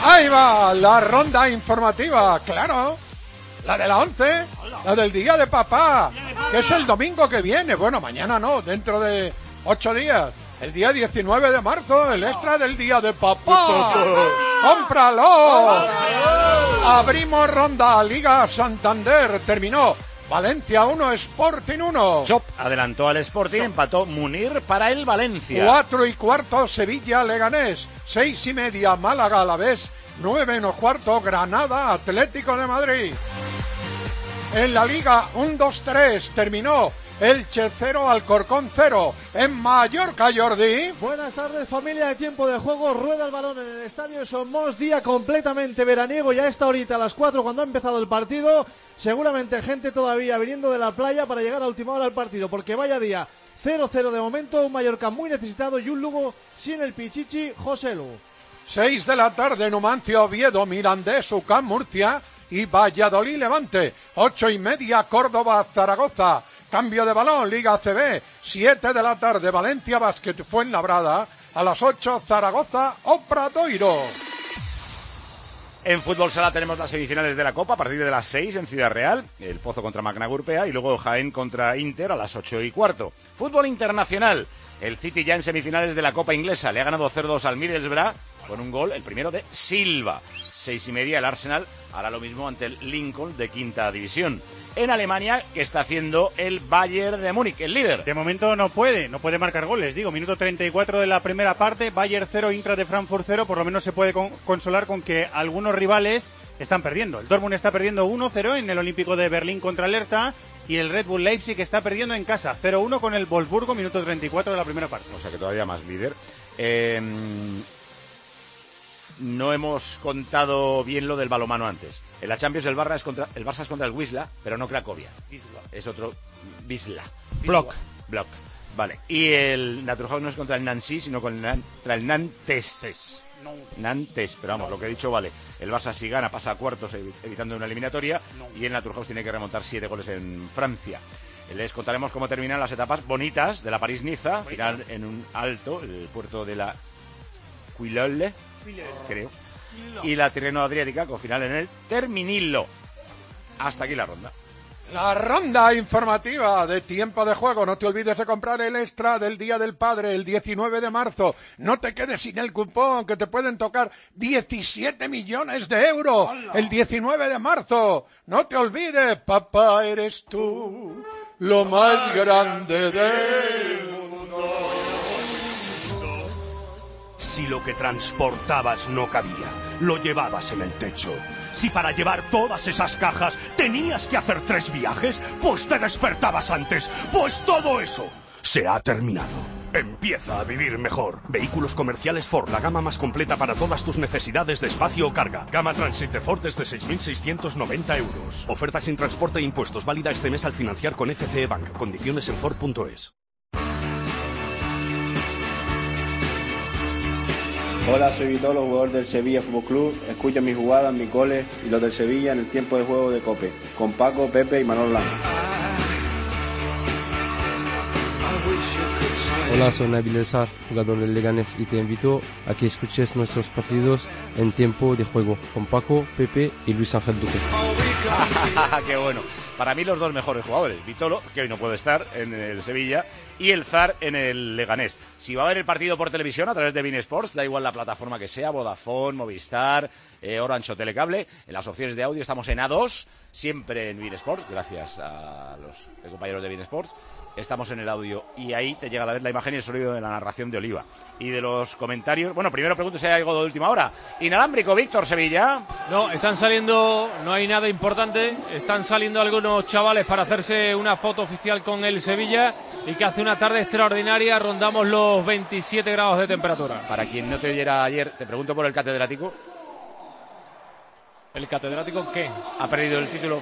Ahí va la ronda informativa, claro. La de la 11, la del Día de Papá, que es el domingo que viene. Bueno, mañana no, dentro de 8 días. El día 19 de marzo, el extra del Día de Papá. ¡Cómpralo! Abrimos ronda, Liga Santander, terminó. Valencia 1, Sporting 1. Chop adelantó al Sporting, empató Munir para el Valencia. 4:15, Sevilla Leganés. 6:30, Málaga Alavés. 9:15, Granada Atlético de Madrid. En la Liga 1-2-3 terminó Elche 0, Alcorcón 0. En Mallorca, Jordi. Buenas tardes, familia de Tiempo de Juego. Rueda el balón en el estadio Somos, día completamente veraniego. Ya a esta horita, a las 4, cuando ha empezado el partido. Seguramente gente todavía viniendo de la playa para llegar a última hora al partido, porque vaya día. 0-0 de momento, un Mallorca muy necesitado y un Lugo sin el Pichichi José Lu. 6 de la tarde, Numancia Oviedo, Mirandés, UCAM Murcia y Valladolid Levante. 8:30, Córdoba Zaragoza. Cambio de balón, Liga ACB. 7 de la tarde, Valencia Basket Fuenlabrada. A las 8, Zaragoza Obradoiro. En fútbol sala tenemos las semifinales de la Copa a partir de las 6 en Ciudad Real, el Pozo contra Magna Gurpea y luego Jaén contra Inter a las 8:15. Fútbol internacional, el City ya en semifinales de la Copa Inglesa, le ha ganado 0-2 al Middlesbrough con un gol, el primero de Silva. 6:30 el Arsenal hará lo mismo ante el Lincoln de quinta división. En Alemania, ¿qué está haciendo el Bayern de Múnich, el líder? De momento no puede marcar goles, minuto 34 de la primera parte, Bayern 0, Eintracht de Frankfurt 0, por lo menos se puede consolar con que algunos rivales están perdiendo. El Dortmund está perdiendo 1-0 en el Olímpico de Berlín contra el Hertha y el Red Bull Leipzig está perdiendo en casa 0-1 con el Wolfsburgo, minuto 34 de la primera parte. O sea que todavía más líder. No hemos contado bien lo del balonmano antes. En la Champions el Barça es contra el Wisla, pero no Cracovia. Es otro Wisla. Block. Vale. Y el Naturhaus no es contra el Nancy, sino contra el Nantes. Nantes, pero vamos, lo que he dicho vale. El Barça si gana pasa a cuartos evitando una eliminatoria y el Naturhaus tiene que remontar 7 goles en Francia. Les contaremos cómo terminan las etapas bonitas de la París-Niza, final en un alto, el puerto de la Quilole, creo, y la Tirreno Adriática con final en el Terminillo. Hasta aquí la ronda. La ronda informativa de Tiempo de Juego. No te olvides de comprar el extra del Día del Padre el 19 de marzo. No te quedes sin el cupón, que te pueden tocar 17 millones de euros el 19 de marzo. No te olvides, papá eres tú, lo más grande del mundo. Si lo que transportabas no cabía, lo llevabas en el techo. Si para llevar todas esas cajas tenías que hacer 3 viajes, pues te despertabas antes. Pues todo eso se ha terminado. Empieza a vivir mejor. Vehículos comerciales Ford, la gama más completa para todas tus necesidades de espacio o carga. Gama Transit de Ford desde 6.690 euros. Oferta sin transporte e impuestos, válida este mes al financiar con FCE Bank. Condiciones en Ford.es. Hola, soy Vitolo, jugador del Sevilla Fútbol Club. Escucha mis jugadas, mis goles y los del Sevilla en el Tiempo de Juego de COPE, con Paco, Pepe y Manolo Blanco. Hola, soy Nabil Elsar, jugador del Leganés, y te invito a que escuches nuestros partidos en Tiempo de Juego con Paco, Pepe y Luis Ángel Duque. ¡Qué bueno! Para mí los dos mejores jugadores, Vitolo, que hoy no puede estar en el Sevilla, y el Zar en el Leganés. Si va a ver el partido por televisión a través de beIN Sports, da igual la plataforma que sea, Vodafone, Movistar, Orange o Telecable, en las opciones de audio estamos en A2, siempre en beIN Sports, gracias a los compañeros de beIN Sports. Estamos en el audio y ahí te llega a la vez la imagen y el sonido de la narración de Oliva. Y de los comentarios, bueno, primero pregunto si hay algo de última hora. Inalámbrico, Víctor Sevilla. No, están saliendo, no hay nada importante, están saliendo algunos chavales para hacerse una foto oficial con el Sevilla y que hace una tarde extraordinaria, rondamos los 27 grados de temperatura. Para quien no te oyera ayer, te pregunto por el catedrático. ¿El catedrático qué? ¿Ha perdido el título?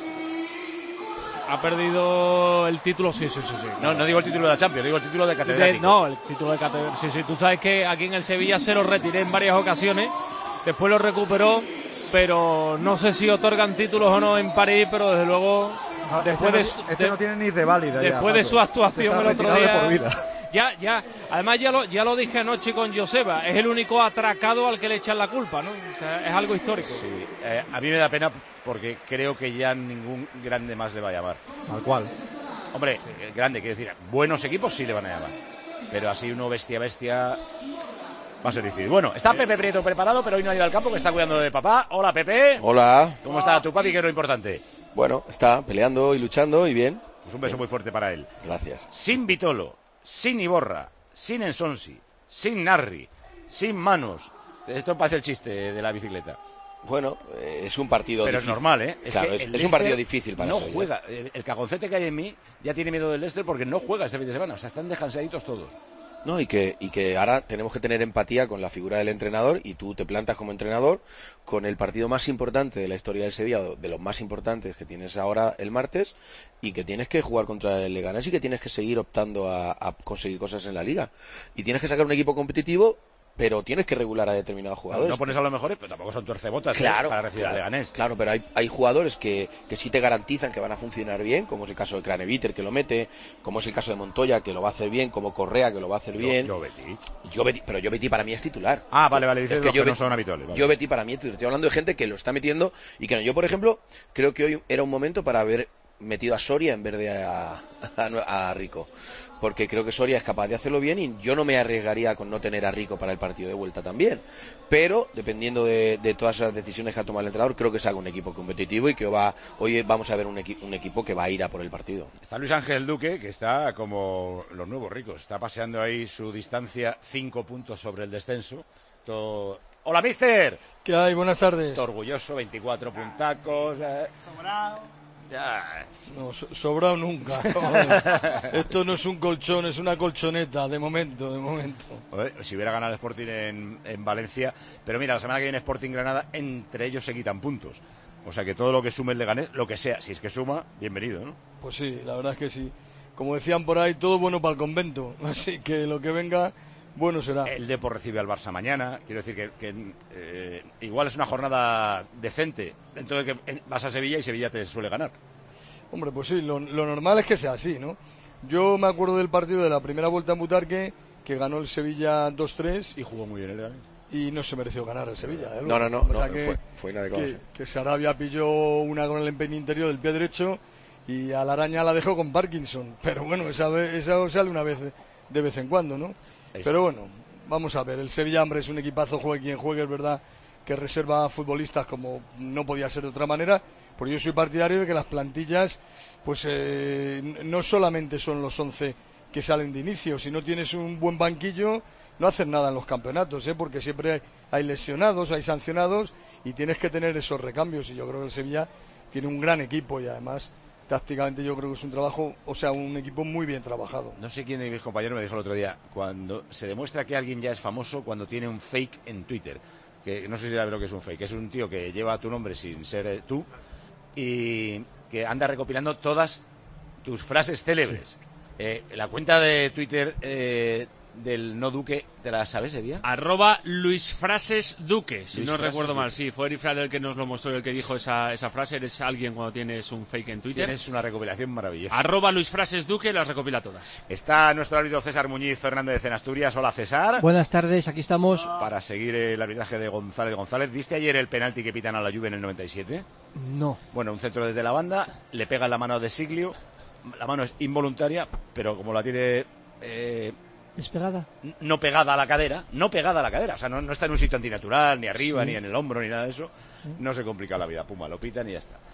Ha perdido el título, sí. No digo el título de la Champions, digo el título de catedrático. El título de catedrático, sí. Tú sabes que aquí en el Sevilla se lo retiré en varias ocasiones, después lo recuperó, pero no sé si otorgan títulos o no en París, pero desde luego... Después no tiene ni reválida. Después de su actuación el otro día, Además ya lo dije anoche con Joseba, es el único atracado al que le echan la culpa, ¿no? O sea, es algo histórico. Sí, a mí me da pena porque creo que ya ningún grande más le va a llamar. ¿Al cual? Hombre, grande, quiero decir, buenos equipos sí le van a llamar, pero así uno bestia va a ser difícil. Bueno, está Pepe Prieto preparado, pero hoy no ha ido al campo, que está cuidando de papá. Hola, Pepe. Hola. ¿Cómo está tu papi, que es lo importante? Bueno, está peleando y luchando y bien. Pues un beso muy fuerte para él. Gracias. Sin Vitolo, sin Iborra, sin Ensonsi, sin Narri, sin Manos. Esto parece el chiste de la bicicleta. Bueno, es un partido pero difícil. Es normal, ¿eh? Claro, es un partido difícil para no eso. Juega. El cagoncete que hay en mí ya tiene miedo del Leicester porque no juega este fin de semana. O sea, están descansaditos todos. No, y que ahora tenemos que tener empatía con la figura del entrenador, y tú te plantas como entrenador con el partido más importante de la historia del Sevilla, de los más importantes que tienes ahora el martes, y que tienes que jugar contra el Leganés y que tienes que seguir optando a conseguir cosas en la liga. Y tienes que sacar un equipo competitivo, pero tienes que regular a determinados jugadores. No pones a los mejores, pero tampoco son tuercebotas, claro, para recibir al Leganés. Claro, pero hay jugadores que sí te garantizan que van a funcionar bien, como es el caso de Craneviter, que lo mete, como es el caso de Montoya, que lo va a hacer bien, como Correa, que lo va a hacer bien. Pero Jovetic para mí es titular. Ah, vale, dices que no son habituales. Vale. Jovetic para mí es titular. Estoy hablando de gente que lo está metiendo y que no. Yo, por ejemplo, creo que hoy era un momento para haber metido a Soria en vez de a Rico, porque creo que Soria es capaz de hacerlo bien y yo no me arriesgaría con no tener a Rico para el partido de vuelta también, pero dependiendo de todas esas decisiones que ha tomado el entrenador, creo que se haga un equipo competitivo y que hoy vamos a ver un equipo que va a ir a por el partido. Está Luis Ángel Duque, que está como los nuevos ricos, está paseando ahí su distancia 5 puntos sobre el descenso. Hola, mister. ¿Qué hay? Buenas tardes. Todo orgulloso, 24 puntacos. Sobrado. Ya. No, sobrado nunca. Esto no es un colchón, es una colchoneta, de momento. Si hubiera ganado el Sporting en Valencia, pero mira, la semana que viene Sporting Granada, entre ellos se quitan puntos. O sea que todo lo que sume el Leganés, lo que sea, si es que suma, bienvenido, ¿no? Pues sí, la verdad es que sí. Como decían por ahí, todo bueno para el convento. Así que lo que venga, bueno será. El Depor recibe al Barça mañana. Quiero decir que igual es una jornada decente dentro de que vas a Sevilla y Sevilla te suele ganar. Hombre, pues sí, lo normal es que sea así, ¿no? Yo me acuerdo del partido de la primera vuelta en Butarque, que ganó el Sevilla 2-3. Y jugó muy bien el Leganés. Y no se mereció ganar el Sevilla. No, fue inadecuado. Que Sarabia pilló una con el empeine interior del pie derecho y a la araña la dejó con Parkinson. Pero bueno, esa sale una vez de vez en cuando, ¿no? Pero bueno, vamos a ver, el Sevilla, hombre, es un equipazo, juegue quien juegue, es verdad que reserva futbolistas como no podía ser de otra manera, pero yo soy partidario de que las plantillas, pues no solamente son los 11 que salen de inicio, si no tienes un buen banquillo, no haces nada en los campeonatos, porque siempre hay lesionados, hay sancionados, y tienes que tener esos recambios, y yo creo que el Sevilla tiene un gran equipo, y además tácticamente yo creo que es un equipo muy bien trabajado. No sé quién de mis compañeros me dijo el otro día, cuando se demuestra que alguien ya es famoso cuando tiene un fake en Twitter, que no sé si sabes lo que es un fake, es un tío que lleva tu nombre sin ser tú y que anda recopilando todas tus frases célebres. Sí. La cuenta de Twitter del no Duque, ¿te la sabes, Evia? @LuisFrasesDuque, si no recuerdo mal. Sí, fue Erifrade el que nos lo mostró, el que dijo esa frase. Eres alguien cuando tienes un fake en Twitter. Tienes una recopilación maravillosa. @LuisFrasesDuque, las recopila todas. Está nuestro árbitro César Muñiz Fernández en Asturias. Hola, César. Buenas tardes, aquí estamos. Para seguir el arbitraje de González. ¿Viste ayer el penalti que pitan a la Juve en el 97? No. Bueno, un centro desde la banda, le pega en la mano de Siglio. La mano es involuntaria, pero como la tiene... ¿Despegada? No pegada a la cadera, o sea, no está en un sitio antinatural, ni arriba, ni en el hombro, ni nada de eso, no se complica la vida, puma, lo pitan y ya está.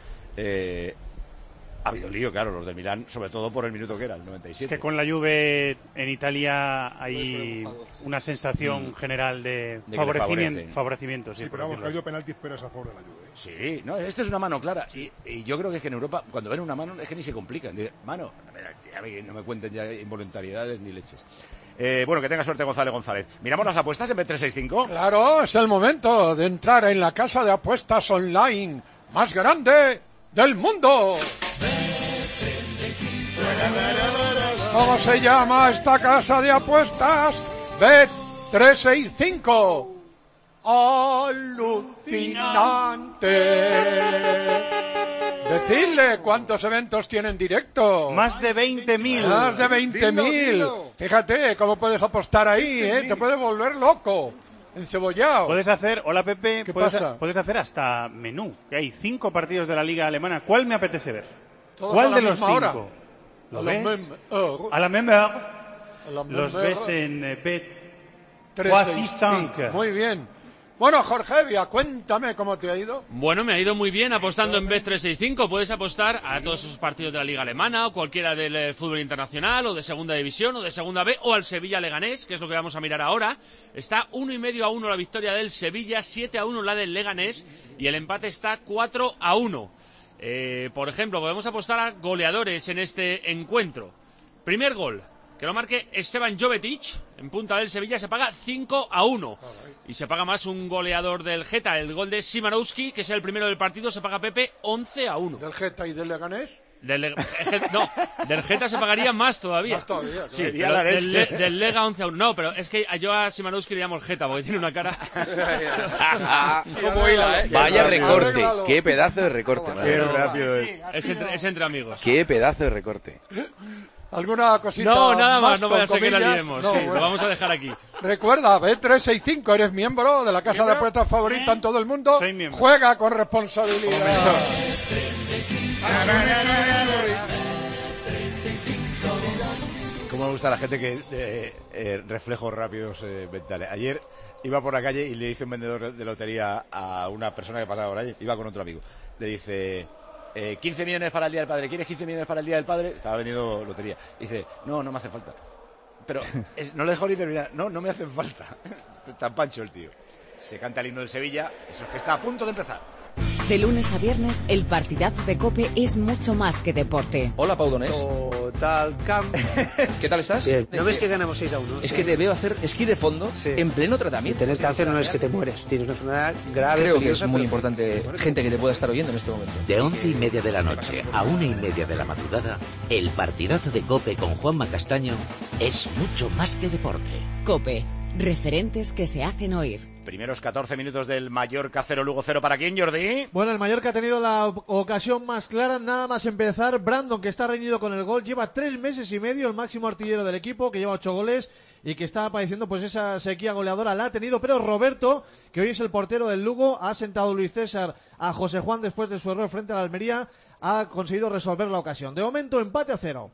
Ha habido lío, claro, los del Milán, sobre todo por el minuto que era, el 97. Es que con la Juve en Italia hay una sensación general de favorecimiento. Sí, pero vamos, ha habido penaltis pero es a favor de la Juve. Sí, no, esto es una mano clara. Y yo creo que es que en Europa, cuando ven una mano, es que ni se complican. Dicen, mano, no me cuenten ya involuntariedades ni leches. Bueno, que tenga suerte González. ¿Miramos las apuestas en Bet365? Claro, es el momento de entrar en la casa de apuestas online más grande del mundo. ¿Cómo se llama esta casa de apuestas? Bet365. Alucinante. Decidle cuántos eventos tienen directo. Más de 20.000. Más de 20.000. Fíjate cómo puedes apostar ahí, te puede volver loco. Encebollado. Puedes hacer, hola Pepe, ¿Qué pasa? Puedes hacer hasta menú, que hay 5 partidos de la Liga Alemana. ¿Cuál me apetece ver? Todos ¿Cuál a la de los misma 5? hora. ¿Lo A la ves? même A la même heure. Los ves en Bet365. Muy bien. Bueno, Jorge Vía, cuéntame cómo te ha ido. Bueno, me ha ido muy bien apostando en Bet365. Puedes apostar a todos esos partidos de la Liga Alemana o cualquiera del fútbol internacional o de Segunda División o de Segunda B o al Sevilla Leganés, que es lo que vamos a mirar ahora. Está 1,5-1 la victoria del Sevilla, 7-1 la del Leganés y el empate está 4-1. Por ejemplo, podemos apostar a goleadores en este encuentro. Primer gol, que lo marque Esteban Jovetic, en punta del Sevilla, se paga 5-1. Y se paga más un goleador del Geta, el gol de Szymanowski, que es el primero del partido, se paga Pepe 11-1. ¿Del Geta y del Leganés? No, del Geta se pagaría más todavía. Más todavía, sí, sería la leche. Del Lega 11-1. No, pero es que yo a Szymanowski le llamo el Geta, porque tiene una cara... ¿Cómo hila, Vaya recorte, qué pedazo de recorte. Qué rápido es entre amigos. Qué pedazo de recorte. ¿Alguna cosita No, nada más, no con me hace que la comillas? liemos. No, Sí, bueno. lo vamos a dejar aquí. Recuerda, Bet365, eres miembro de la casa de apuestas favorita en todo el mundo. Soy miembro. Juega con responsabilidad. Cómo me gusta la gente que reflejos rápidos mentales. Ayer iba por la calle y le dice un vendedor de lotería a una persona que pasaba por allí, iba con otro amigo. Le dice, 15 millones para el Día del Padre. ¿Quieres 15 millones para el Día del Padre? Estaba vendiendo lotería. Dice, no me hace falta. Pero no le dejó ni terminar. No me hacen falta. Tan pancho el tío. Se canta el himno del Sevilla. Eso es que está a punto de empezar. De lunes a viernes, el partidazo de COPE es mucho más que deporte. Hola, Pau Donés. Total camp. ¿Qué tal estás? Bien. ¿No ves que ganamos 6-1? Es que te veo hacer esquí de fondo en pleno tratamiento. Tener cáncer no es que te mueres. Tienes una enfermedad grave, Creo que es peligrosa, muy pero- importante gente que te pueda estar oyendo en este momento. De 11:30 de la noche a 1:30 de la madrugada, el partidazo de COPE con Juanma Castaño es mucho más que deporte. COPE, referentes que se hacen oír. Primeros 14 minutos del Mallorca 0, Lugo 0. ¿Para quién, Jordi? Bueno, el Mallorca ha tenido la ocasión más clara, nada más empezar. Brandon, que está reñido con el gol, lleva 3 meses y medio, el máximo artillero del equipo, que lleva 8 goles y que está padeciendo pues esa sequía goleadora, la ha tenido. Pero Roberto, que hoy es el portero del Lugo, ha sentado Luis César a José Juan después de su error frente a la Almería, ha conseguido resolver la ocasión. De momento, empate a 0.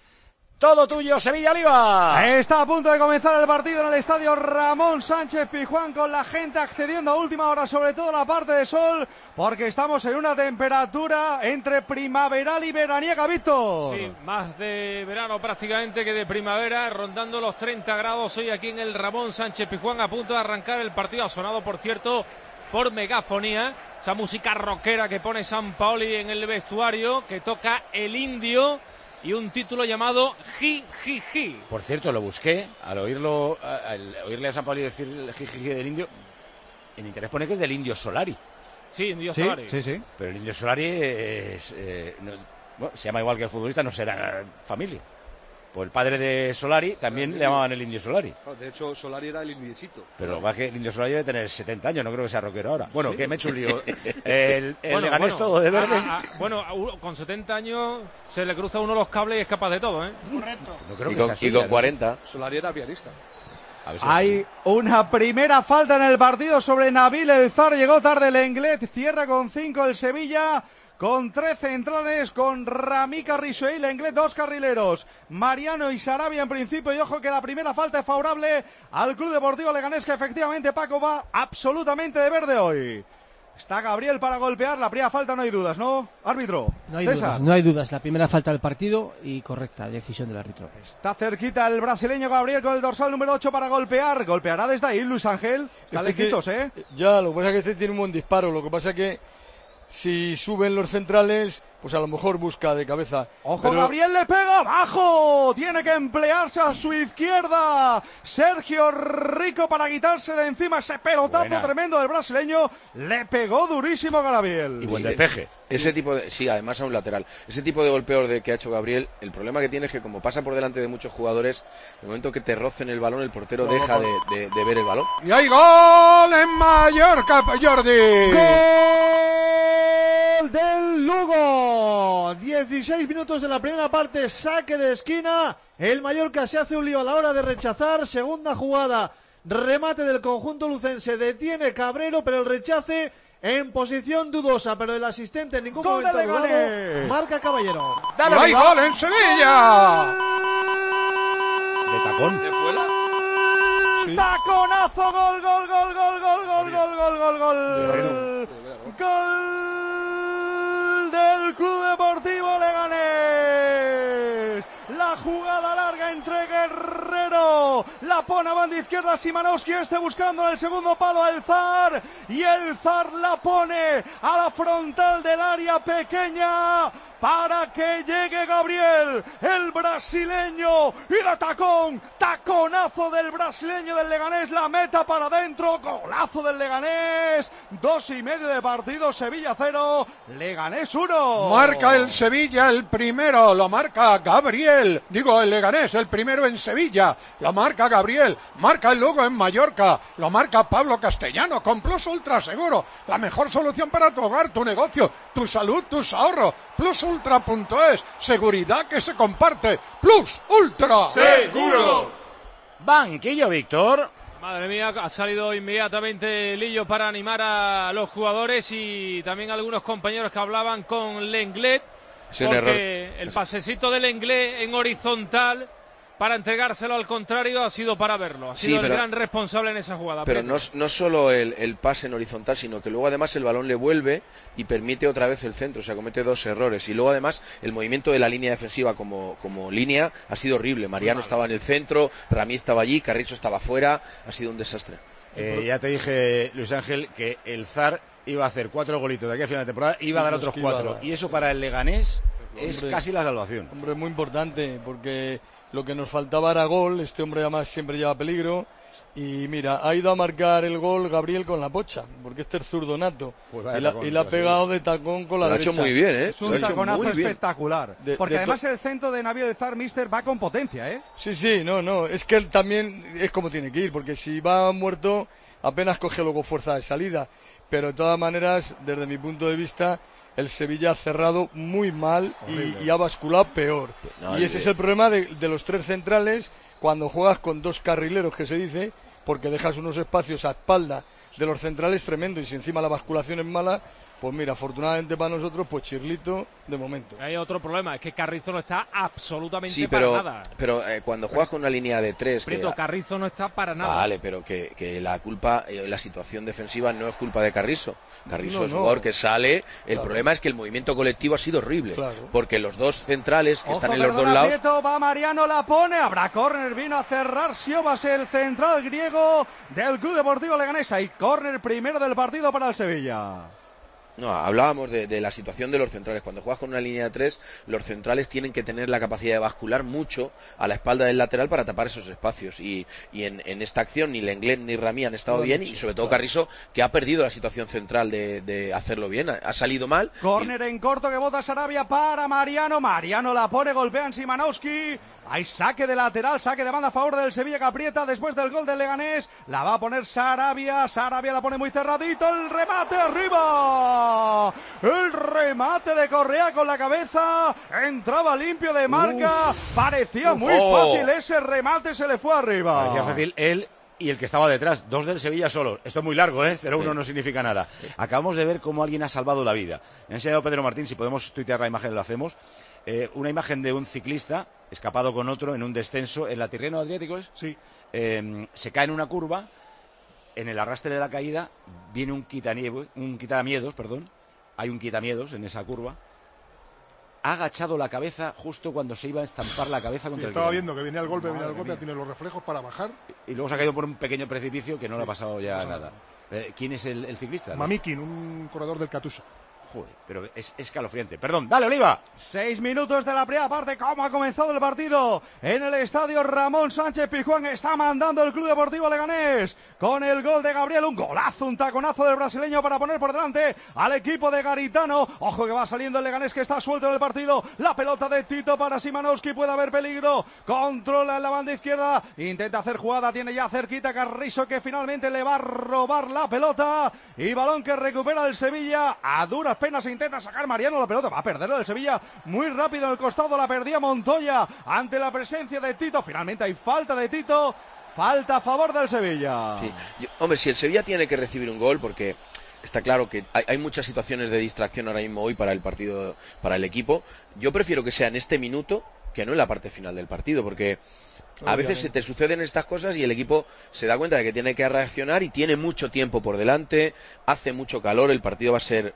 Todo tuyo, Sevilla Oliva. Está a punto de comenzar el partido en el estadio Ramón Sánchez Pizjuán, con la gente accediendo a última hora, sobre todo la parte de sol, porque estamos en una temperatura entre primaveral y veraniega, Víctor. Sí, más de verano prácticamente que de primavera, rondando los 30 grados hoy aquí en el Ramón Sánchez Pizjuán, a punto de arrancar el partido. Ha sonado, por cierto, por megafonía, esa música rockera que pone San Paoli en el vestuario, que toca El Indio, y un título llamado Ji Ji Ji. Por cierto, lo busqué, al oírle a San Paoli decir el Ji del Indio, en internet pone que es del Indio Solari. Sí, Indio Solari. Sí. Pero el Indio Solari es, bueno, se llama igual que el futbolista, no será familia. Pues el padre de Solari también le llamaban el Indio Solari. De hecho, Solari era el indiecito. Pero lo que pasa es que el Indio Solari debe tener 70 años, no creo que sea rockero ahora. Bueno, ¿Sí? que me he hecho un lío. El Leganés bueno, todo de verde. Bueno, con 70 años se le cruza uno los cables y es capaz de todo, ¿eh? Correcto. No creo Y que con, sea así, y con no sé. 40. Solari era pianista. A ver si Hay una primera falta en el partido sobre Nabil El Zar. Llegó tarde el Englet. Cierra con 5 el Sevilla. Con 3 centrales, con Rami Carrizo y el Englet, 2 carrileros. Mariano y Sarabia en principio. Y ojo que la primera falta es favorable al Club Deportivo Leganés, que efectivamente Paco va absolutamente de verde hoy. Está Gabriel para golpear. La primera falta, no hay dudas, ¿no? Árbitro. No hay César. dudas, no hay dudas. La primera falta del partido y correcta decisión del árbitro. Está cerquita el brasileño Gabriel con el dorsal número 8 para golpear. Golpeará desde ahí Luis Ángel. Está lejitos, ¿eh? Ya, lo que pasa es que este tiene un buen disparo. Lo que pasa es que si suben los centrales, pues a lo mejor busca de cabeza. ¡Ojo, Pero- Gabriel le pega abajo! Tiene que emplearse a su izquierda Sergio Rico para quitarse de encima ese pelotazo Buena. tremendo del brasileño. Le pegó durísimo a Gabriel. Y buen despeje. Ese tipo de, sí, además a un lateral. Ese tipo de golpeo de que ha hecho Gabriel, el problema que tiene es que como pasa por delante de muchos jugadores, en el momento que te rocen el balón, el portero deja de ver el balón. Y hay gol en Mallorca, Jordi. ¡Gol gol del Lugo. 16 minutos de la primera parte, saque de esquina. El Mallorca se hace un lío a la hora de rechazar. Segunda jugada, remate del conjunto lucense. Detiene Cabrero, pero el rechace en posición dudosa. Pero el asistente en ningún momento ha dudado. Marca Caballero. ¡Hay gol en Sevilla! ¿De tacón? ¿De fuera? Sí. Taconazo, gol. Gol del Club Deportivo Leganés. La jugada larga entre Guerrero, la pone a banda izquierda Szymanowski, buscando en el segundo palo al Zar, y el Zar la pone a la frontal del área pequeña para que llegue Gabriel, el brasileño, y de taconazo del brasileño del Leganés, la meta para adentro, golazo del Leganés. 2:30 de partido, Sevilla 0, Leganés 1. Marca el Sevilla el primero, lo marca Gabriel, digo el Leganés, el primero en Sevilla, lo marca Gabriel, marca el Lugo en Mallorca, lo marca Pablo Castellano con Plus Ultra Seguro, la mejor solución para tu hogar, tu negocio, tu salud, tus ahorros. Plusultra.es, seguridad que se comparte. Plus Ultra Seguro. Banquillo, Víctor. Madre mía, ha salido inmediatamente Lillo para animar a los jugadores y también algunos compañeros que hablaban con Lenglet, porque el pasecito del Lenglet en horizontal para entregárselo al contrario ha sido para verlo, ha sido el gran responsable en esa jugada. Pero no solo el pase en horizontal, sino que luego además el balón le vuelve y permite otra vez el centro, o sea, comete dos errores. Y luego además el movimiento de la línea defensiva como línea ha sido horrible. Mariano estaba en el centro, Ramí estaba allí, Carrizo estaba fuera, ha sido un desastre. Ya te dije, Luis Ángel, que el Zar iba a hacer 4 golitos de aquí a final de temporada, iba a dar otros 4. Y eso para el Leganés es casi la salvación. Hombre, muy importante, porque lo que nos faltaba era gol. Este hombre además siempre lleva peligro. Y mira, ha ido a marcar el gol Gabriel con la pocha, porque este es zurdo nato. Pues y la ha pegado de tacón con la derecha. Lo ha hecho muy bien, ¿eh? Es un taconazo espectacular. Porque además el centro de Navío de Zar, Mister, va con potencia, ¿eh? Sí, no. Es que él también es como tiene que ir, porque si va muerto apenas coge luego fuerza de salida. Pero de todas maneras, desde mi punto de vista, el Sevilla ha cerrado muy mal y ha basculado peor. Y ese es el problema de los tres centrales cuando juegas con dos carrileros, que se dice, porque dejas unos espacios a espalda de los centrales tremendo, y si encima la basculación es mala, pues mira, afortunadamente para nosotros, pues Chirlito de momento. Hay otro problema, es que Carrizo no está absolutamente para nada. Pero cuando juegas con una línea de 3... Carrizo no está para nada. Vale, pero que la culpa, la situación defensiva no es culpa de Carrizo. Carrizo es un jugador que sale, el problema es que el movimiento colectivo ha sido horrible, porque los dos centrales que están en los dos lados... Va Mariano, la pone, habrá córner, vino a cerrar Siobas, el central griego del Club Deportivo Leganés, y córner primero del partido para el Sevilla. No, hablábamos de la situación de los centrales. Cuando juegas con una línea de 3, los centrales tienen que tener la capacidad de bascular mucho a la espalda del lateral para tapar esos espacios. Y en esta acción ni Lenglet ni Ramí han estado bien, y sobre todo Carrizo, que ha perdido la situación central de hacerlo bien. Ha salido mal. Córner en corto que bota Sarabia para Mariano. Mariano la pone, golpean Szymanowski. Hay saque de lateral, saque de banda a favor del Sevilla, que aprieta después del gol del Leganés. La va a poner Sarabia la pone muy cerradito, el remate arriba. El remate de Correa con la cabeza, entraba limpio de marca. Parecía muy fácil ese remate, se le fue arriba. Parecía fácil él y el que estaba detrás, dos del Sevilla solos. Esto es muy largo, 0-1 no significa nada. Acabamos de ver cómo alguien ha salvado la vida. Me ha enseñado Pedro Martín, si podemos tuitear la imagen lo hacemos. Una imagen de un ciclista escapado con otro en un descenso en la Tirreno Adriático, ¿es? Sí. Se cae en una curva, en el arrastre de la caída viene un quitamiedos, hay un quitamiedos en esa curva. Ha agachado la cabeza justo cuando se iba a estampar la cabeza contra el estaba viendo que venía el golpe, tiene los reflejos para bajar. Y luego se ha caído por un pequeño precipicio que no le ha pasado ya nada. ¿Quién es el ciclista? Mamikin, un corredor del Katusha. Joder, pero es escalofriante. Perdón, dale, Oliva. 6 minutos de la primera parte. ¿Cómo ha comenzado el partido? En el estadio Ramón Sánchez Pizjuán está mandando el Club Deportivo Leganés con el gol de Gabriel. Un golazo, un taconazo del brasileño para poner por delante al equipo de Garitano. Ojo que va saliendo el Leganés, que está suelto en el partido. La pelota de Tito para Szymanowski. Puede haber peligro. Controla en la banda izquierda. Intenta hacer jugada. Tiene ya cerquita Carrizo, que finalmente le va a robar la pelota. Y balón que recupera el Sevilla a dura penas intenta sacar Mariano la pelota, va a perderlo el Sevilla muy rápido en el costado, la perdía Montoya ante la presencia de Tito. Finalmente hay falta de Tito, falta a favor del Sevilla. Sí. Hombre, si el Sevilla tiene que recibir un gol, porque está claro que hay muchas situaciones de distracción ahora mismo hoy para el partido, para el equipo, yo prefiero que sea en este minuto que no en la parte final del partido, porque a veces se te suceden estas cosas y el equipo se da cuenta de que tiene que reaccionar y tiene mucho tiempo por delante, hace mucho calor, el partido va a ser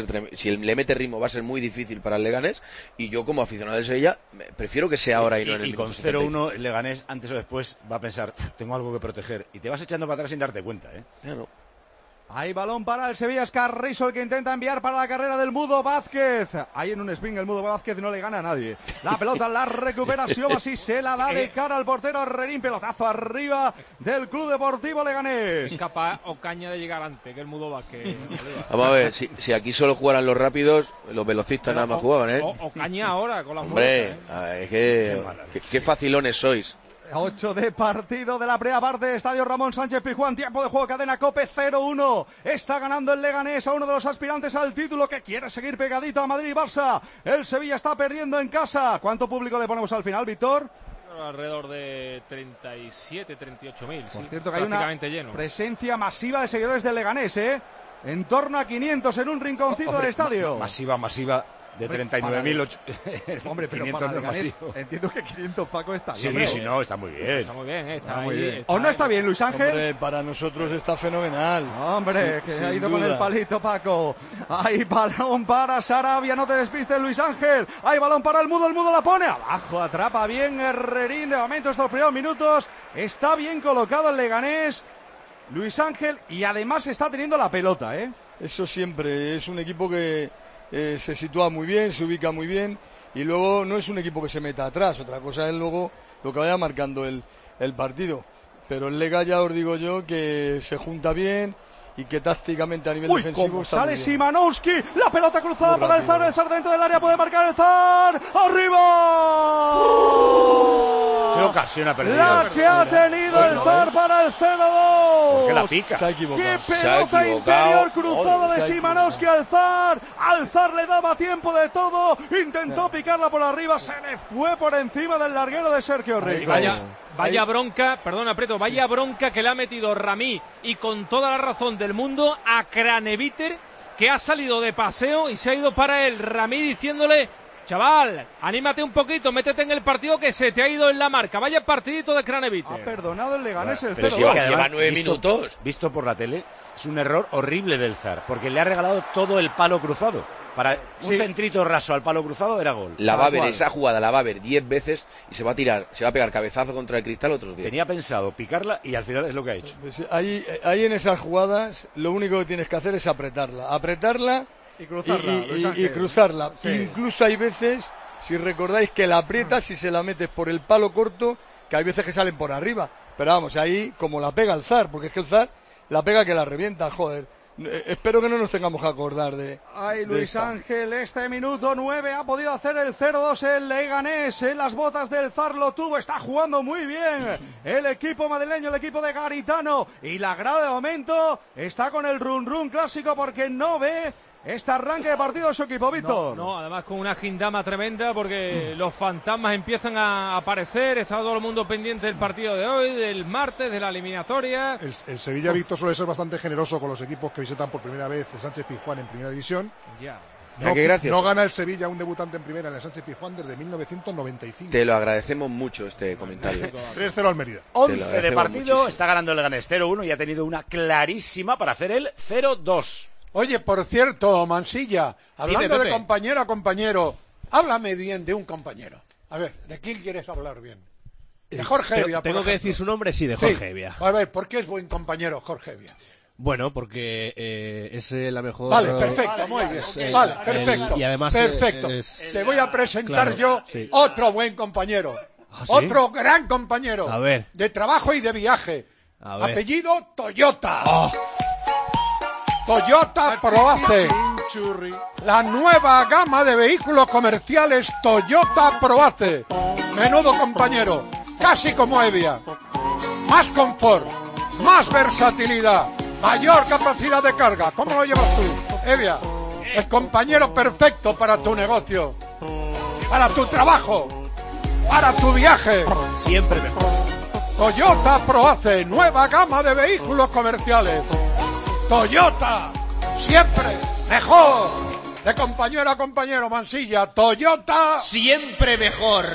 si le mete ritmo va a ser muy difícil para el Leganés, y yo como aficionado del Sevilla prefiero que sea ahora y no en el minuto. Y con 0-1 el Leganés antes o después va a pensar, tengo algo que proteger, y te vas echando para atrás sin darte cuenta, Claro. Hay balón para el Sevilla, es Carrizo el que intenta enviar para la carrera del Mudo Vázquez. Ahí en un spin el Mudo Vázquez no le gana a nadie. La pelota la recupera Siobasi, se la da de cara al portero Herrerín, pelotazo arriba del Club Deportivo Leganés. Es capaz Ocaña de llegar antes que el Mudo Vázquez. Vamos a ver, si aquí solo jugaran los rápidos, los velocistas nada más jugaban, Ocaña ahora con las Hombre, es que qué facilones sois. 8 de partido de la primera parte, Estadio Ramón Sánchez Pizjuán, tiempo de juego, cadena COPE 0-1, está ganando el Leganés a uno de los aspirantes al título que quiere seguir pegadito a Madrid y Barça. El Sevilla está perdiendo en casa. ¿Cuánto público le ponemos al final, Víctor? Alrededor de 37, 38.000. Por sí, cierto que hay una lleno. Presencia masiva de seguidores del Leganés, en torno a 500 en un rinconcito del estadio. Masiva. De 39.000. Hombre, pero 500 para Leganés, entiendo que 500, Paco, está bien. Sí, no, está muy bien. Está muy bien, está muy ahí, bien. ¿O no está bien, Luis Ángel? Hombre, para nosotros está fenomenal. Hombre, que ha ido con el palito, Paco. Hay balón para Sarabia, no te despistes, Luis Ángel. Hay balón para el Mudo la pone abajo, atrapa bien Herrerín. De momento, estos primeros minutos, está bien colocado el Leganés, Luis Ángel, y además está teniendo la pelota, Eso siempre, es un equipo que se sitúa muy bien, se ubica muy bien, y luego no es un equipo que se meta atrás, otra cosa es luego lo que vaya marcando el partido, pero el Lega ya os digo yo que se junta bien y que tácticamente a nivel defensivo está sale muy bien. Simanowski, la pelota cruzada para el Zar dentro del área, puede marcar el Zar, ¡arriba! ¿Qué ocasión ha perdido? La que ha tenido el Zar para el 0-2. ¿Por qué la pica? Se ha equivocado. ¡Qué pelota interior cruzada de Simanowski al Zar! Al Zar le daba tiempo de todo, intentó picarla por arriba, se le fue por encima del larguero de Sergio Rico. Vaya bronca, perdona Preto, vaya bronca que le ha metido Ramí, y con toda la razón del mundo, a Craneviter, que ha salido de paseo y se ha ido para él, Ramí diciéndole: chaval, anímate un poquito, métete en el partido que se te ha ido en la marca. Vaya partidito de Craneviter. Ha perdonado el Leganés el 0-2. Pero si lleva 9 minutos. Visto por la tele, es un error horrible del Zar, porque le ha regalado todo el palo cruzado. Para un centrito raso al palo cruzado era gol. Esa jugada la va a ver 10 veces y se va a pegar cabezazo contra el cristal otros 10. Tenía pensado picarla y al final es lo que ha hecho. Pues ahí en esas jugadas lo único que tienes que hacer es apretarla y cruzarla. Y cruzarla. Sí. Incluso hay veces, si recordáis, que la aprietas y se la metes por el palo corto, que hay veces que salen por arriba. Pero vamos, ahí como la pega el Zar, porque es que el Zar la pega que la revienta, joder. Espero que no nos tengamos que acordar de... Ay, Luis Ángel, este minuto 9 ha podido hacer el 0-2 el Leganés, en las botas del Zar lo tuvo, está jugando muy bien el equipo madrileño, el equipo de Garitano, y la grada de momento está con el run clásico porque no ve este arranque de partido de su equipo, Víctor. No, además con una gindama tremenda porque los fantasmas empiezan a aparecer. Está todo el mundo pendiente del partido de hoy, del martes, de la eliminatoria. El Sevilla, Víctor, suele ser bastante generoso con los equipos que visitan por primera vez el Sánchez Pizjuán en Primera División. Ya. No gana el Sevilla un debutante en primera en el Sánchez Pizjuán desde 1995. Te lo agradecemos mucho este comentario. 3-0 al Mérida. 11 de partido, muchísimo. Está ganando el Leganés 0-1 y ha tenido una clarísima para hacer el 0-2. Oye, por cierto, Mansilla, hablando Dime, de compañero a compañero, háblame bien de un compañero. A ver, ¿de quién quieres hablar bien? De Jorge Evia, ¿Tengo que decir su nombre? Sí, de Jorge Evia. A ver, ¿por qué es buen compañero Jorge Evia? Bueno, porque es la mejor... Vale, perfecto, muy bien. Vale, perfecto. Y además perfecto. Te voy a presentar otro buen compañero. ¿Ah, sí? Otro gran compañero. A ver. De trabajo y de viaje. A ver. Apellido Toyota. Oh. Toyota Proace. La nueva gama de vehículos comerciales Toyota Proace. Menudo compañero. Casi como Evia. Más confort. Más versatilidad. Mayor capacidad de carga. ¿Cómo lo llevas tú, Evia? El compañero perfecto para tu negocio, para tu trabajo, para tu viaje. Siempre mejor. Toyota ProAce, nueva gama de vehículos comerciales. Toyota, siempre mejor. De compañero a compañero, Mansilla, Toyota, siempre mejor.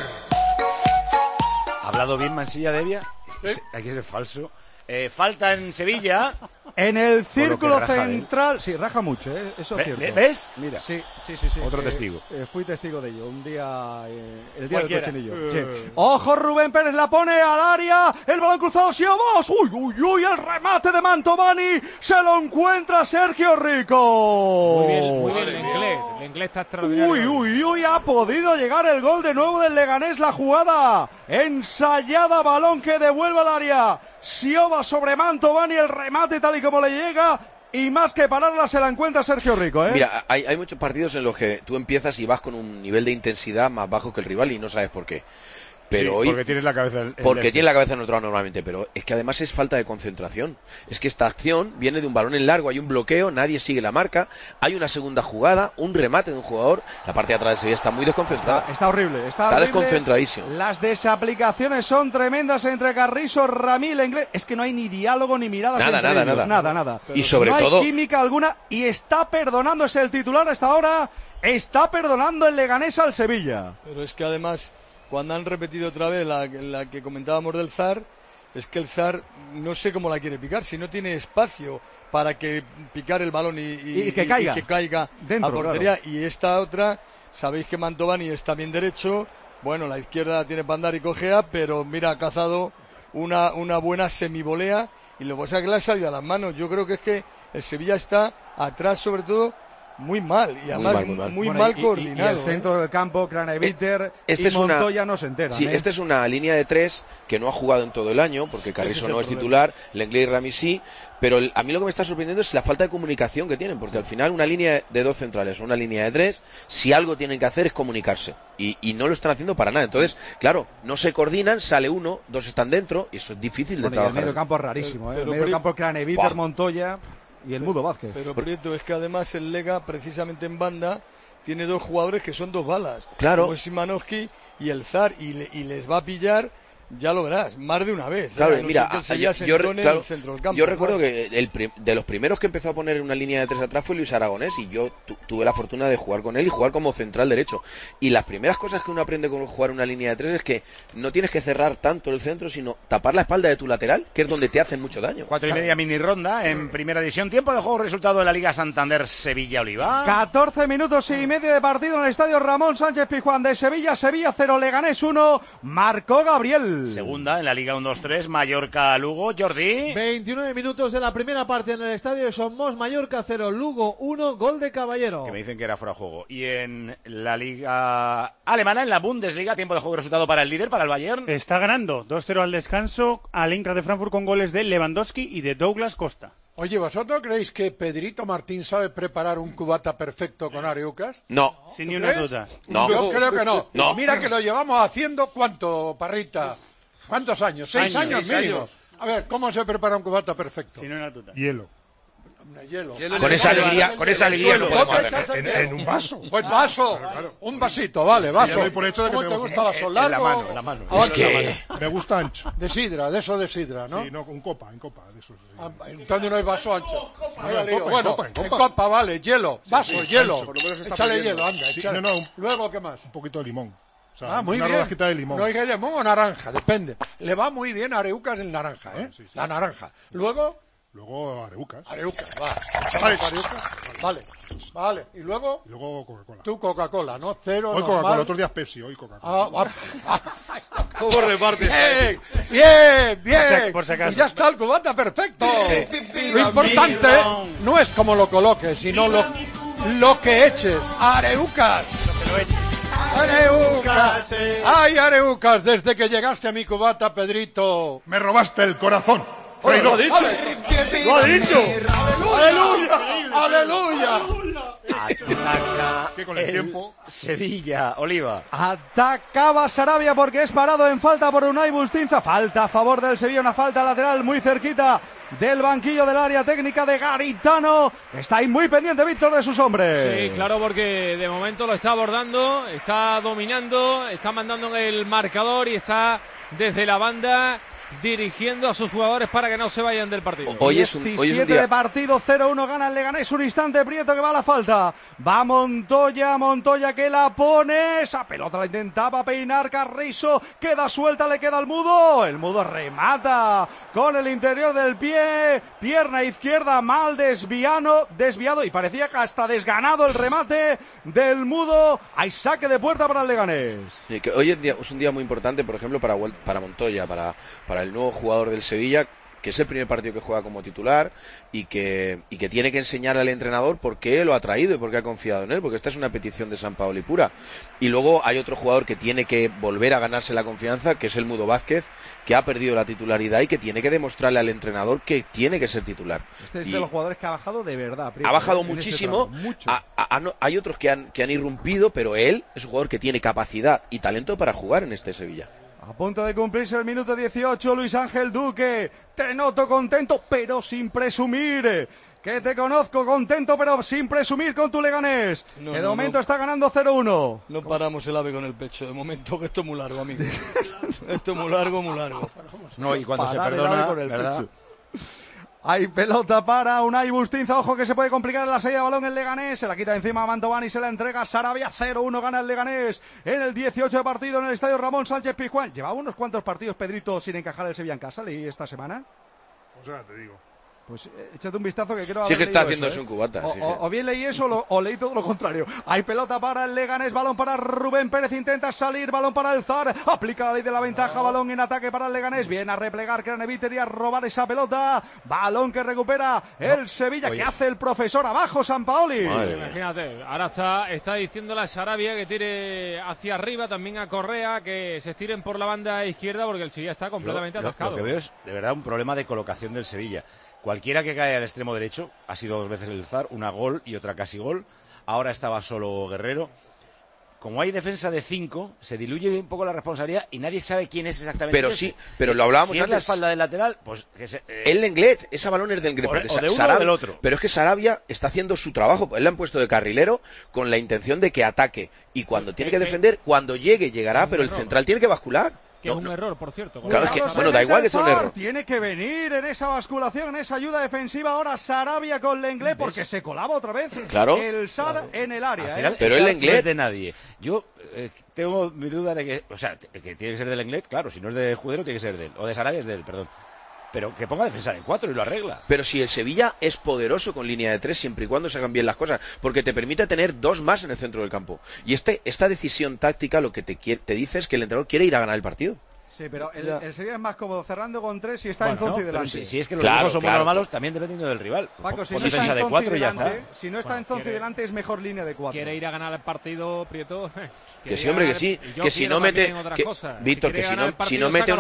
¿Ha hablado bien Mansilla, Devia? ¿Sí? Hay que ser falso. Falta en Sevilla. En el círculo central, sí, raja mucho, eso es cierto. ¿Ves? Mira. Sí. Otro testigo. Fui testigo de ello, un día, el día del cochinillo. Sí. Ojo, Rubén Pérez la pone al área, el balón cruzado, Siobos, uy, el remate de Mantovani, se lo encuentra Sergio Rico. Muy bien, el inglés está extraordinario. Uy, ha podido llegar el gol de nuevo del Leganés, la jugada ensayada, balón que devuelve al área. Sioba sobre Mantovani, el remate tal y como le llega, y más que pararla se la encuentra Sergio Rico, ¿eh? Mira, hay muchos partidos en los que tú empiezas y vas con un nivel de intensidad más bajo que el rival y no sabes por qué. Pero sí, hoy, porque tienes la cabeza tiene la cabeza en otro lado normalmente, pero es que además es falta de concentración. Es que esta acción viene de un balón en largo, hay un bloqueo, nadie sigue la marca, hay una segunda jugada, un remate de un jugador, la parte de atrás de Sevilla está muy desconcentrada. Está horrible, está desconcentradísimo. Las desaplicaciones son tremendas entre Carrizo, Ramil, Inglés. Es que no hay ni diálogo ni miradas nada. Y sobre no todo hay química alguna y está perdonando, es el titular hasta ahora, está perdonando el Leganés al Sevilla. Pero es que además, cuando han repetido otra vez la que comentábamos del Zar, es que el Zar no sé cómo la quiere picar, si no tiene espacio para que picar el balón y que caiga dentro, a portería. Claro. Y esta otra, sabéis que Mantovani está bien derecho, bueno, la izquierda tiene para andar y cojea, pero mira, ha cazado una buena semivolea y lo que pasa es que le ha salido a las manos. Yo creo que es que el Sevilla está atrás sobre todo muy mal y además muy mal coordinado. Y el centro del campo, Craneviter y Montoya no se enteran. Sí, esta es una línea de 3 que no ha jugado en todo el año, porque Carrizo no es titular, Lenglet y Rami sí, pero a mí lo que me está sorprendiendo es la falta de comunicación que tienen, porque al final una línea de 2 centrales o una línea de 3, si algo tienen que hacer es comunicarse, y no lo están haciendo para nada. Entonces, claro, no se coordinan, sale uno, dos están dentro, y eso es difícil de trabajar. El medio campo es rarísimo, el medio campo Craneviter, Montoya y el Mudo Vázquez. Pero Prieto, es que además el Lega, precisamente en banda, tiene dos jugadores que son dos balas. Claro. Como es Szymanowski y el Zar, y les va a pillar, ya lo verás, más de una vez. Claro, no mira, yo recuerdo que de los primeros que empezó a poner una línea de 3 atrás fue Luis Aragonés, y yo tuve la fortuna de jugar con él y jugar como central derecho. Y las primeras cosas que uno aprende con jugar una línea de 3 es que no tienes que cerrar tanto el centro, sino tapar la espalda de tu lateral, que es donde te hacen mucho daño. 4:30 mini ronda en primera división. Tiempo de juego, resultado de la Liga Santander Sevilla-Oliva. 14 minutos y medio de partido en el estadio Ramón Sánchez Pizjuán de Sevilla 0, Leganés 1, marcó Gabriel. Segunda en la Liga 1-2-3, Mallorca-Lugo. Jordi. 29 minutos de la primera parte en el estadio de Somos, Mallorca 0, Lugo 1, gol de Caballero. Que me dicen que era fuera de juego. Y en la Liga alemana, en la Bundesliga, tiempo de juego y resultado para el líder, para el Bayern. Está ganando 2-0 al descanso al Eintracht de Frankfurt con goles de Lewandowski y de Douglas Costa. Oye, ¿vosotros creéis que Pedrito Martín sabe preparar un cubata perfecto con Areucas? No. Sin ni una duda. No. Yo creo que no. No. Mira que lo llevamos haciendo, ¿cuánto, Parrita? ¿Cuántos años? 6 años mínimo. A ver, ¿cómo se prepara un cubata perfecto? Sin una duda. Hielo. Hielo. Con esa alegría no podemos hacer. En un vaso. Pues vaso. Claro. Un vasito, vale, vaso. Ya doy por hecho de que ¿Cómo te tenemos- gusta vaso largo? En la mano. Ah, Es que Me gusta ancho. de sidra, de sidra, ¿no? Sí, no, en copa, de esos. Sí. Ah, entonces no hay vaso ancho. Vaya en lío. copa, Bueno, en copa. vale, hielo. Vaso, hielo. Ancho, por lo menos está Échale perdiendo. hielo, anda. Sí, échale. no, Luego, ¿qué más? un poquito de limón. O sea, Muy una bien. rodajita de limón. No hay limón o naranja, depende. Le va muy bien a Areucas el naranja, ¿eh? Sí, sí. La naranja. Luego, Luego Areucas. Areucas, va. Vale. Vale. Y luego, Y luego Coca-Cola. tú Coca-Cola, ¿no? Cero, Hoy normal. Coca-Cola, otros días Pepsi, hoy Coca-Cola. ¿Cómo repartes? Bien. Por si acaso. Y ya está el cubata perfecto. Lo importante no es cómo lo coloques, sino lo que eches. Areucas. Areucas. Ay, Areucas, desde que llegaste a mi cubata, Pedrito. Me robaste el corazón. Lo ha dicho. Lo ha dicho. ¡Aleluya! ¡Aleluya! Ataca Que con el tiempo. Sevilla, Oliva. Atacaba Sarabia porque es parado en falta por Unai Bustinza. Falta a favor del Sevilla, una falta lateral muy cerquita del banquillo del área técnica de Garitano. Está ahí muy pendiente Víctor de sus hombres. Sí, claro, porque de momento lo está abordando, está dominando, está mandando en el marcador y está desde la banda dirigiendo a sus jugadores para que no se vayan del partido. Hoy es un 17 día de partido, 0-1 gana el Leganés. Un instante, Prieto que va a la falta. Va Montoya que la pone. Esa pelota la intentaba peinar Carrizo. Queda suelta, le queda al Mudo. El Mudo remata con el interior del pie. Pierna izquierda mal desviado y parecía que hasta desganado el remate del Mudo. Hay saque de puerta para el Leganés. Sí, que hoy en día es un día muy importante, por ejemplo, para Montoya, para el nuevo jugador del Sevilla, que es el primer partido que juega como titular y que tiene que enseñar al entrenador por qué lo ha traído y por qué ha confiado en él, porque esta es una petición de Sampaoli pura. Y luego hay otro jugador que tiene que volver a ganarse la confianza, que es el Mudo Vázquez, que ha perdido la titularidad y que tiene que demostrarle al entrenador que tiene que ser titular. Este es de los jugadores que ha bajado de verdad. Ha bajado muchísimo. Mucho. Hay otros que han irrumpido, pero él es un jugador que tiene capacidad y talento para jugar en este Sevilla. A punto de cumplirse el minuto 18, Luis Ángel Duque. Te noto contento, pero sin presumir. Que te conozco contento, pero sin presumir con tu Leganés. De momento está ganando 0-1. No paramos el ave con el pecho. De momento que esto es muy largo, amigo. Esto es muy largo, muy largo. No, y cuando se perdona, con el ¿verdad? pecho. Hay pelota para Unai Bustinza, ojo que se puede complicar en la salida de balón el Leganés, se la quita encima a Mantovani y se la entrega a Sarabia, 0-1 gana el Leganés en el 18 de partido en el estadio Ramón Sánchez Pizjuán. Llevaba unos cuantos partidos, Pedrito, sin encajar el Sevilla en casa, leí esta semana. O sea, te digo. Pues échate un vistazo que creo Sí que está leído haciendo eso, un cubata. Sí. O bien leí eso o leí todo lo contrario. Hay pelota para el Leganés, balón para Rubén Pérez, intenta salir, balón para el Zar, aplica la ley de la ventaja, balón en ataque para el Leganés, viene a replegar Craneviter y a robar esa pelota, balón que recupera el Sevilla. Oye, que hace el profesor abajo, Sampaoli. Imagínate, ahora está diciéndole a Sarabia que tire hacia arriba, también a Correa, que se estiren por la banda izquierda porque el Sevilla está completamente atascado. Lo que veo es de verdad un problema de colocación del Sevilla. Cualquiera que cae al extremo derecho, ha sido 2 veces el Zar, una gol y otra casi gol. Ahora estaba solo Guerrero. Como hay defensa de 5, se diluye un poco la responsabilidad y nadie sabe quién es exactamente. Pero sí, pero lo hablábamos si antes. Es la espalda del lateral, pues el Lenglet, ese balón es del Lenglet. O de uno o del otro. Pero es que Sarabia está haciendo su trabajo. Él le han puesto de carrilero con la intención de que ataque. Y cuando tiene que defender, cuando llegará, pero el central tiene que bascular. Que es un error, por cierto. Claro, es que, bueno, da igual que sea un error. Tiene que venir en esa basculación, en esa ayuda defensiva ahora Sarabia con Lenglet, porque se colaba otra vez. Claro. El Sar en el área. Final, pero el Lenglet no es de nadie. Yo tengo mi duda de que, o sea, que tiene que ser del Lenglet, claro, si no es de Judero tiene que ser de él, o de Sarabia es de él, perdón. Pero que ponga defensa de 4 y lo arregla. Pero si el Sevilla es poderoso con línea de 3, siempre y cuando se hagan bien las cosas, porque te permite tener 2 más en el centro del campo. Y esta decisión táctica lo que te dice es que el entrenador quiere ir a ganar el partido. Sí, pero el Sevilla es más cómodo cerrando con 3 y está en Zonzi delante. Si es que los equipos son buenos o malos, también dependiendo del rival. Paco, si con no defensa está en de 4 y ya está. Si no está en Zonzi delante es mejor línea de 4. Quiere ir a ganar el partido, Prieto. Que sí, hombre, que sí. Que si no mete, Víctor, que si no mete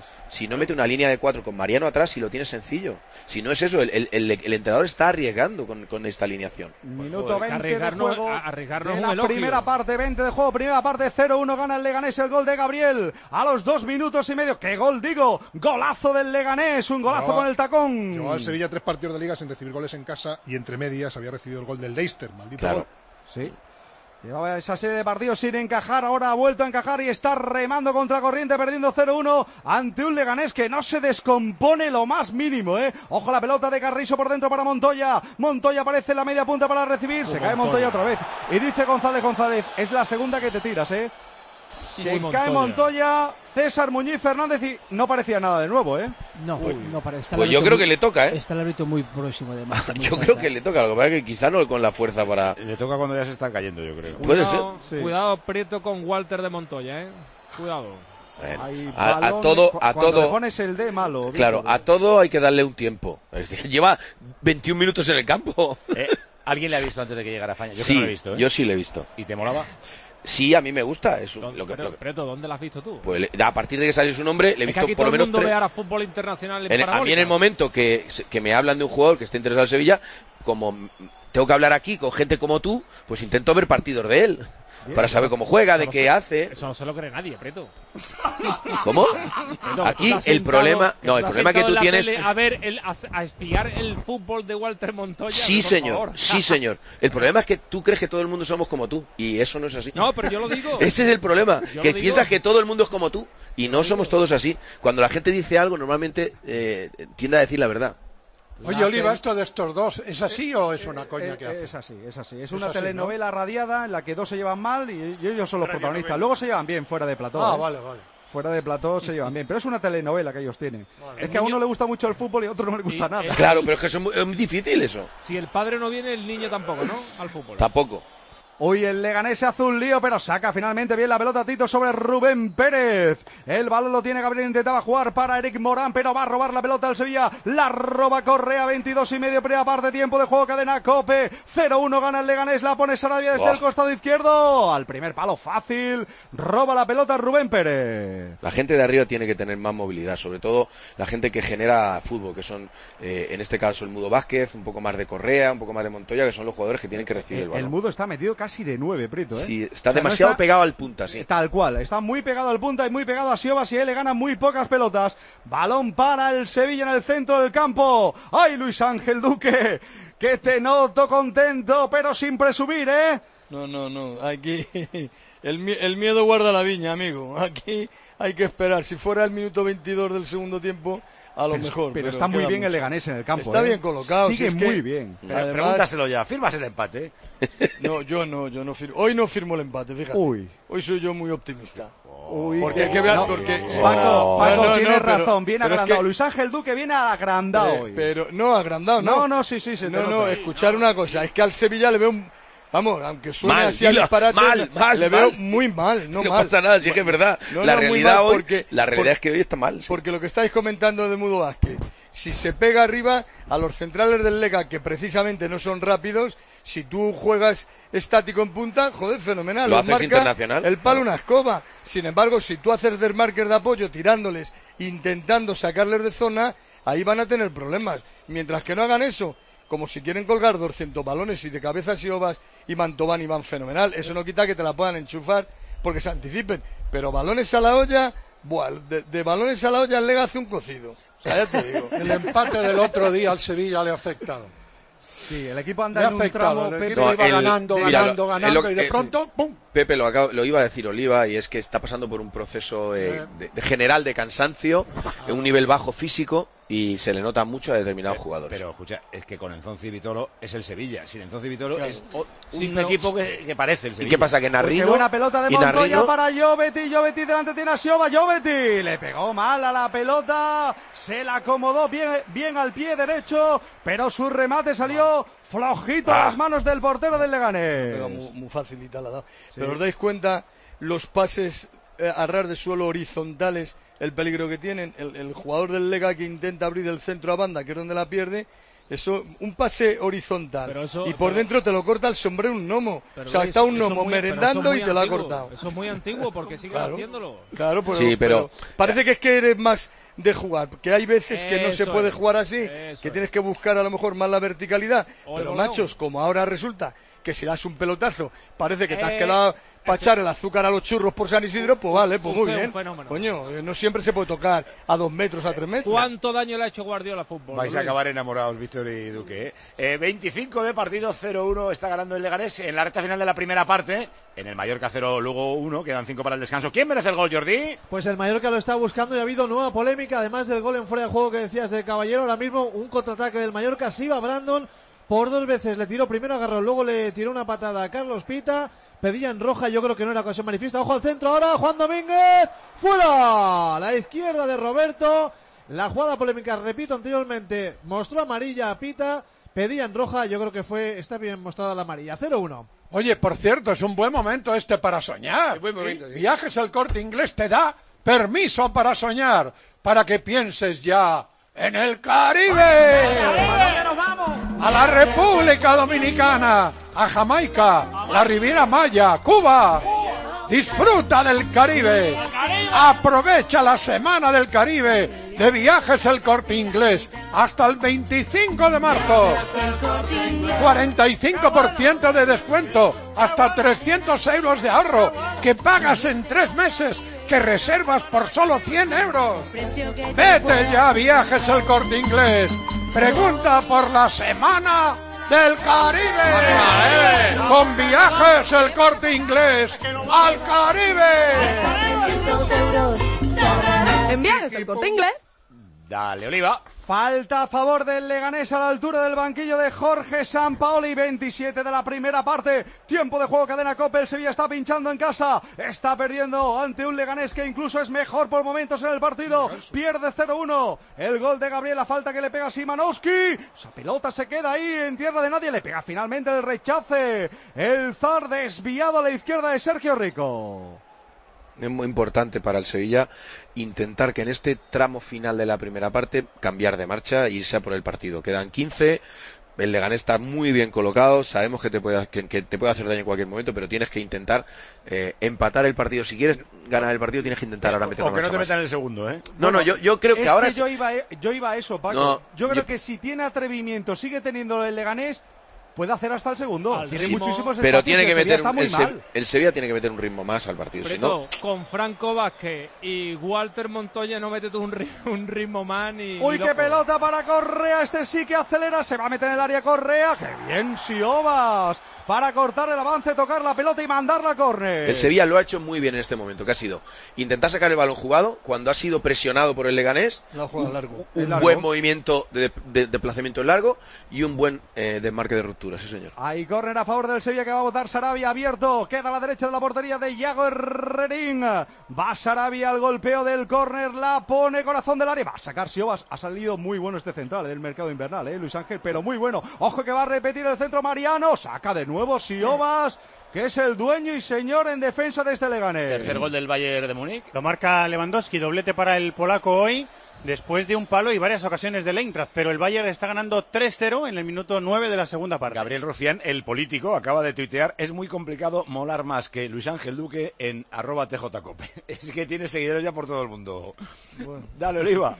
una línea de 4 con Mariano atrás, si lo tiene sencillo. Si no es eso, el entrenador está arriesgando con esta alineación. Minuto 20 de juego. Arriesgarnos de la primera parte, 20 de juego, primera parte, 0-1 gana el Leganés, el gol de Gabriel a los 2 minutos y medio. ¡Qué gol, digo! Golazo del Leganés, un golazo con el tacón. Llevaba el Sevilla 3 partidos de liga sin recibir goles en casa y entre medias había recibido el gol del Leicester, maldito gol. Sí. Llevaba esa serie de partidos sin encajar, ahora ha vuelto a encajar y está remando contra corriente, perdiendo 0-1 ante un Leganés que no se descompone lo más mínimo, ¿eh? Ojo la pelota de Carrizo por dentro para Montoya. Montoya aparece en la media punta para recibir, se cae Montoya otra vez. Y dice González, es la segunda que te tiras, ¿eh? Se cae Montoya, César Muñiz Fernández y no parecía nada de nuevo, ¿eh? No parece. Pues yo creo que le toca, ¿eh? Está el árbitro muy próximo de más. Yo creo que le toca, lo que pasa es que quizá no con la fuerza para... Le toca cuando ya se está cayendo, yo creo. Puede ser. Sí. Cuidado, Prieto, con Walter de Montoya, ¿eh? Cuidado. Bueno, a todo le pones el D malo. Claro, a todo hay que darle un tiempo. Es decir, lleva 21 minutos en el campo. ¿Alguien le ha visto antes de que llegara a Faña? Yo sí, no lo he visto, ¿eh? Yo sí le he visto. ¿Y te molaba? Sí, a mí me gusta. Preto, ¿dónde lo has visto tú? Pues a partir de que salió su nombre, le he visto aquí por lo menos todo el mundo ve ahora fútbol internacional en a mí en el momento que me hablan de un jugador que esté interesado en Sevilla, como tengo que hablar aquí con gente como tú, pues intento ver partidos de él. Bien, para saber cómo juega, de qué hace. Eso no se lo cree nadie, Preto. ¿Cómo? Preto, aquí el problema... No, el problema que tú tienes... A espiar el fútbol de Walter Montoya. Sí, señor. Sí, señor. El problema es que tú crees que todo el mundo somos como tú. Y eso no es así. No, pero yo lo digo. Ese es el problema. Que piensas que todo el mundo es como tú. Y no somos todos así. Cuando la gente dice algo, normalmente tiende a decir la verdad. Oye, Oliva, ¿esto de estos dos es así o es una coña que hace? Es así. Es una telenovela, ¿no?, radiada en la que dos se llevan mal y ellos son los protagonistas. Luego se llevan bien fuera de plató. Vale. Fuera de plató se llevan bien. Pero es una telenovela que ellos tienen. Vale. Es que a uno le gusta mucho el fútbol y a otro no le gusta nada. Claro, pero es que es muy difícil eso. Si el padre no viene, el niño tampoco, ¿no? Al fútbol. Tampoco. Hoy el Leganés se hace un lío, pero saca finalmente bien la pelota Tito sobre Rubén Pérez. El balón lo tiene Gabriel, intentaba jugar para Eric Morán, pero va a robar la pelota al Sevilla. La roba Correa, 22,5, primera parte, tiempo de juego, cadena COPE. 0-1 gana el Leganés, la pone Sarabia desde el costado izquierdo. Al primer palo, fácil. Roba la pelota Rubén Pérez. La gente de arriba tiene que tener más movilidad, sobre todo la gente que genera fútbol, que son, en este caso, el Mudo Vázquez, un poco más de Correa, un poco más de Montoya, que son los jugadores que tienen que recibir el balón. El Mudo está metido casi de 9, Prieto, ¿eh? Sí, está demasiado pegado al punta, sí. Tal cual, está muy pegado al punta y muy pegado a Siobas y él le gana muy pocas pelotas. Balón para el Sevilla en el centro del campo. ¡Ay, Luis Ángel Duque! Que te noto contento, pero sin presumir, ¿eh? No, aquí el miedo guarda la viña, amigo. Aquí hay que esperar. Si fuera el minuto 22 del segundo tiempo, a lo mejor. Pero está muy bien el Leganés en el campo. Está bien colocado. Sigue muy bien. Además, pregúntaselo ya. ¿Firmas el empate? No, yo no firmo. Hoy no firmo el empate, fíjate. Hoy soy yo muy optimista. Porque hay que ver, Paco tiene razón, viene agrandado. Luis Ángel Duque viene agrandado hoy. Pero no agrandado, no. No, sí. Escuchar una cosa, es que al Sevilla le veo vamos, aunque suene así al disparate, le veo muy mal, no pasa nada, si es que es verdad. La realidad es que hoy está mal. Porque lo que estáis comentando de Mudo Vázquez, si se pega arriba a los centrales del Lega, que precisamente no son rápidos, si tú juegas estático en punta, joder, fenomenal. Lo haces internacional. El palo una escoba. Sin embargo, si tú haces desmarques de apoyo tirándoles, intentando sacarles de zona, ahí van a tener problemas. Mientras que no hagan eso, como si quieren colgar 200 balones y de cabeza Siobas y Mantovani van fenomenal. Eso no quita que te la puedan enchufar porque se anticipen. Pero balones a la olla, de balones a la olla el Lega hace un cocido. O sea, ya te digo. El empate del otro día al Sevilla le ha afectado. Sí, el equipo anda en un tramo. El equipo iba ganando y de pronto, ¡pum! Pepe, lo iba a decir Oliva, y es que está pasando por un proceso de general de cansancio, en un nivel bajo físico, y se le nota mucho a determinados jugadores. Pero escucha, es que con Enzonzi y Vitolo es el Sevilla. Sin Enzonzi y Vitolo es un equipo que parece el Sevilla. ¿Y qué pasa? Que Narrino... Qué buena pelota de Montoya para Jovetti delante tiene a Sioba, Jovetti le pegó mal a la pelota, se la acomodó bien al pie derecho, pero su remate salió flojito a las manos del portero del Leganés. Muy facilita la ha dado. Sí. Pero os dais cuenta los pases a ras de suelo horizontales, el peligro que tienen. El jugador del Lega que intenta abrir el centro a banda, que es donde la pierde, eso, un pase horizontal y por dentro te lo corta el sombrero un gnomo. O sea, está un gnomo merendando y te lo ha cortado. Eso es muy antiguo porque siguen haciéndolo. Claro, pero parece que es que eres más de jugar, que hay veces que no se puede jugar así, que tienes que buscar a lo mejor más la verticalidad, pero machos, como ahora resulta que si das un pelotazo parece que te has quedado para echar el azúcar a los churros por San Isidro, pues vale, pues muy bien. Coño, no siempre se puede tocar a 2 metros, a 3 metros. ¿Cuánto daño le ha hecho Guardiola al fútbol? Vais a acabar enamorados, Víctor y Duque. 25 de partido, 0-1 está ganando el Leganés en la recta final de la primera parte. En el Mallorca 0, luego 1, quedan 5 para el descanso. ¿Quién merece el gol, Jordi? Pues el Mallorca lo está buscando y ha habido nueva polémica, además del gol en fuera de juego que decías de Caballero. Ahora mismo un contraataque del Mallorca, se iba Brandon, por 2 veces le tiró primero a Garrón, luego le tiró una patada a Carlos Pita, pedían roja, yo creo que no era ocasión manifiesta. Ojo al centro ahora, Juan Domínguez, fuera, la izquierda de Roberto. La jugada polémica, repito anteriormente, mostró amarilla a Pita, pedían roja, yo creo que está bien mostrada la amarilla. 0-1. Oye, por cierto, es un buen momento para soñar. Buen momento. Viajes El Corte Inglés te da permiso para soñar, para que pienses ya en el Caribe. A la República Dominicana, a Jamaica, la Riviera Maya, Cuba, Disfruta del Caribe. Aprovecha la semana del Caribe de Viajes El Corte Inglés hasta el 25 de marzo. 45% de descuento, hasta 300 euros de ahorro, que pagas en 3 meses, que reservas por solo 100 euros. Vete ya a Viajes El Corte Inglés. Pregunta por la semana del Caribe. Con Viajes El Corte Inglés al Caribe. 300 euros. En Viajes El Corte Inglés. Dale, Oliva. Falta a favor del Leganés a la altura del banquillo de Jorge Sampaoli. 27 de la primera parte. Tiempo de juego, cadena COPE. El Sevilla está pinchando en casa. Está perdiendo ante un Leganés que incluso es mejor por momentos en el partido. Pierde 0-1. El gol de Gabriel, la falta que le pega Szymanowski. Esa pelota se queda ahí en tierra de nadie. Le pega finalmente el rechace. El Zar desviado a la izquierda de Sergio Rico. Es muy importante para el Sevilla intentar que en este tramo final de la primera parte cambiar de marcha e irse a por el partido. Quedan 15, el Leganés está muy bien colocado, sabemos que te puede hacer daño en cualquier momento, pero tienes que intentar empatar el partido. Si quieres ganar el partido tienes que intentar ahora meter o una que no te marcha metan más. el segundo, ¿eh? No, yo creo que ahora... yo iba a eso, Paco. No, yo creo que si tiene atrevimiento, sigue teniendo el Leganés, puede hacer hasta el segundo. Tiene muchísimos espacios. Pero tiene que meter el Sevilla tiene que meter un ritmo más al partido. Si no... Con Franco Vázquez y Walter Montoya no mete tú un ritmo más ni... Uy, qué pelota para Correa. Este sí que acelera. Se va a meter en el área Correa. ¡Qué bien, Siobas! Para cortar el avance, tocar la pelota y mandarla a córner. El Sevilla lo ha hecho muy bien en este momento, que ha sido intentar sacar el balón jugado cuando ha sido presionado por el Leganés, un buen movimiento de desplazamiento en largo y un buen desmarque de ruptura, sí señor. Hay córner a favor del Sevilla que va a botar Sarabia, abierto, queda a la derecha de la portería de Yago Herrerín. Va Sarabia al golpeo del córner, la pone corazón del área, va a sacar Siobas. Ha salido muy bueno este central del mercado invernal, Luis Ángel, pero muy bueno. Ojo que va a repetir el centro Mariano, saca de nuevo Siobas, que es el dueño y señor en defensa de este Leganés. Tercer gol del Bayern de Múnich. Lo marca Lewandowski, doblete para el polaco hoy, después de un palo y varias ocasiones del Eintracht, pero el Bayern está ganando 3-0 en el minuto 9 de la segunda parte. Gabriel Rufián, el político, acaba de tuitear: es muy complicado molar más que Luis Ángel Duque en @tjcope. Es que tiene seguidores ya por todo el mundo. Bueno. Dale, Oliva.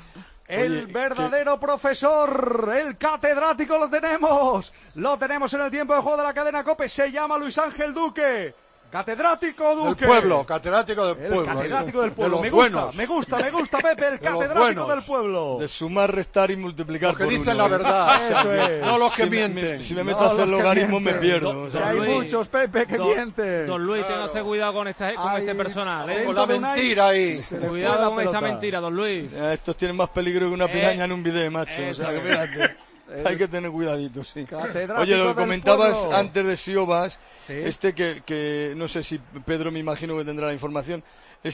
El verdadero profesor, el catedrático lo tenemos en el tiempo de juego de la cadena COPE, se llama Luis Ángel Duque. Catedrático Duque. Del pueblo, catedrático del pueblo. El catedrático del pueblo. De los me gusta, Pepe, el catedrático del pueblo. De sumar, restar y multiplicar. Los que por dicen uno, la verdad. Eso es. No los que mienten. Si me meto a hacer logaritmos me pierdo. Hay muchos, Pepe, que mienten. Don Luis, tenga usted cuidado con este personal. Con la mentira ahí. Cuidado con esta mentira, don Luis. Estos tienen más peligro que una piraña en un video, macho. O sea, que fíjate. Hay que tener cuidadito, sí. Oye, lo que comentabas antes de Siobas, ¿sí? que no sé si Pedro, me imagino que tendrá la información,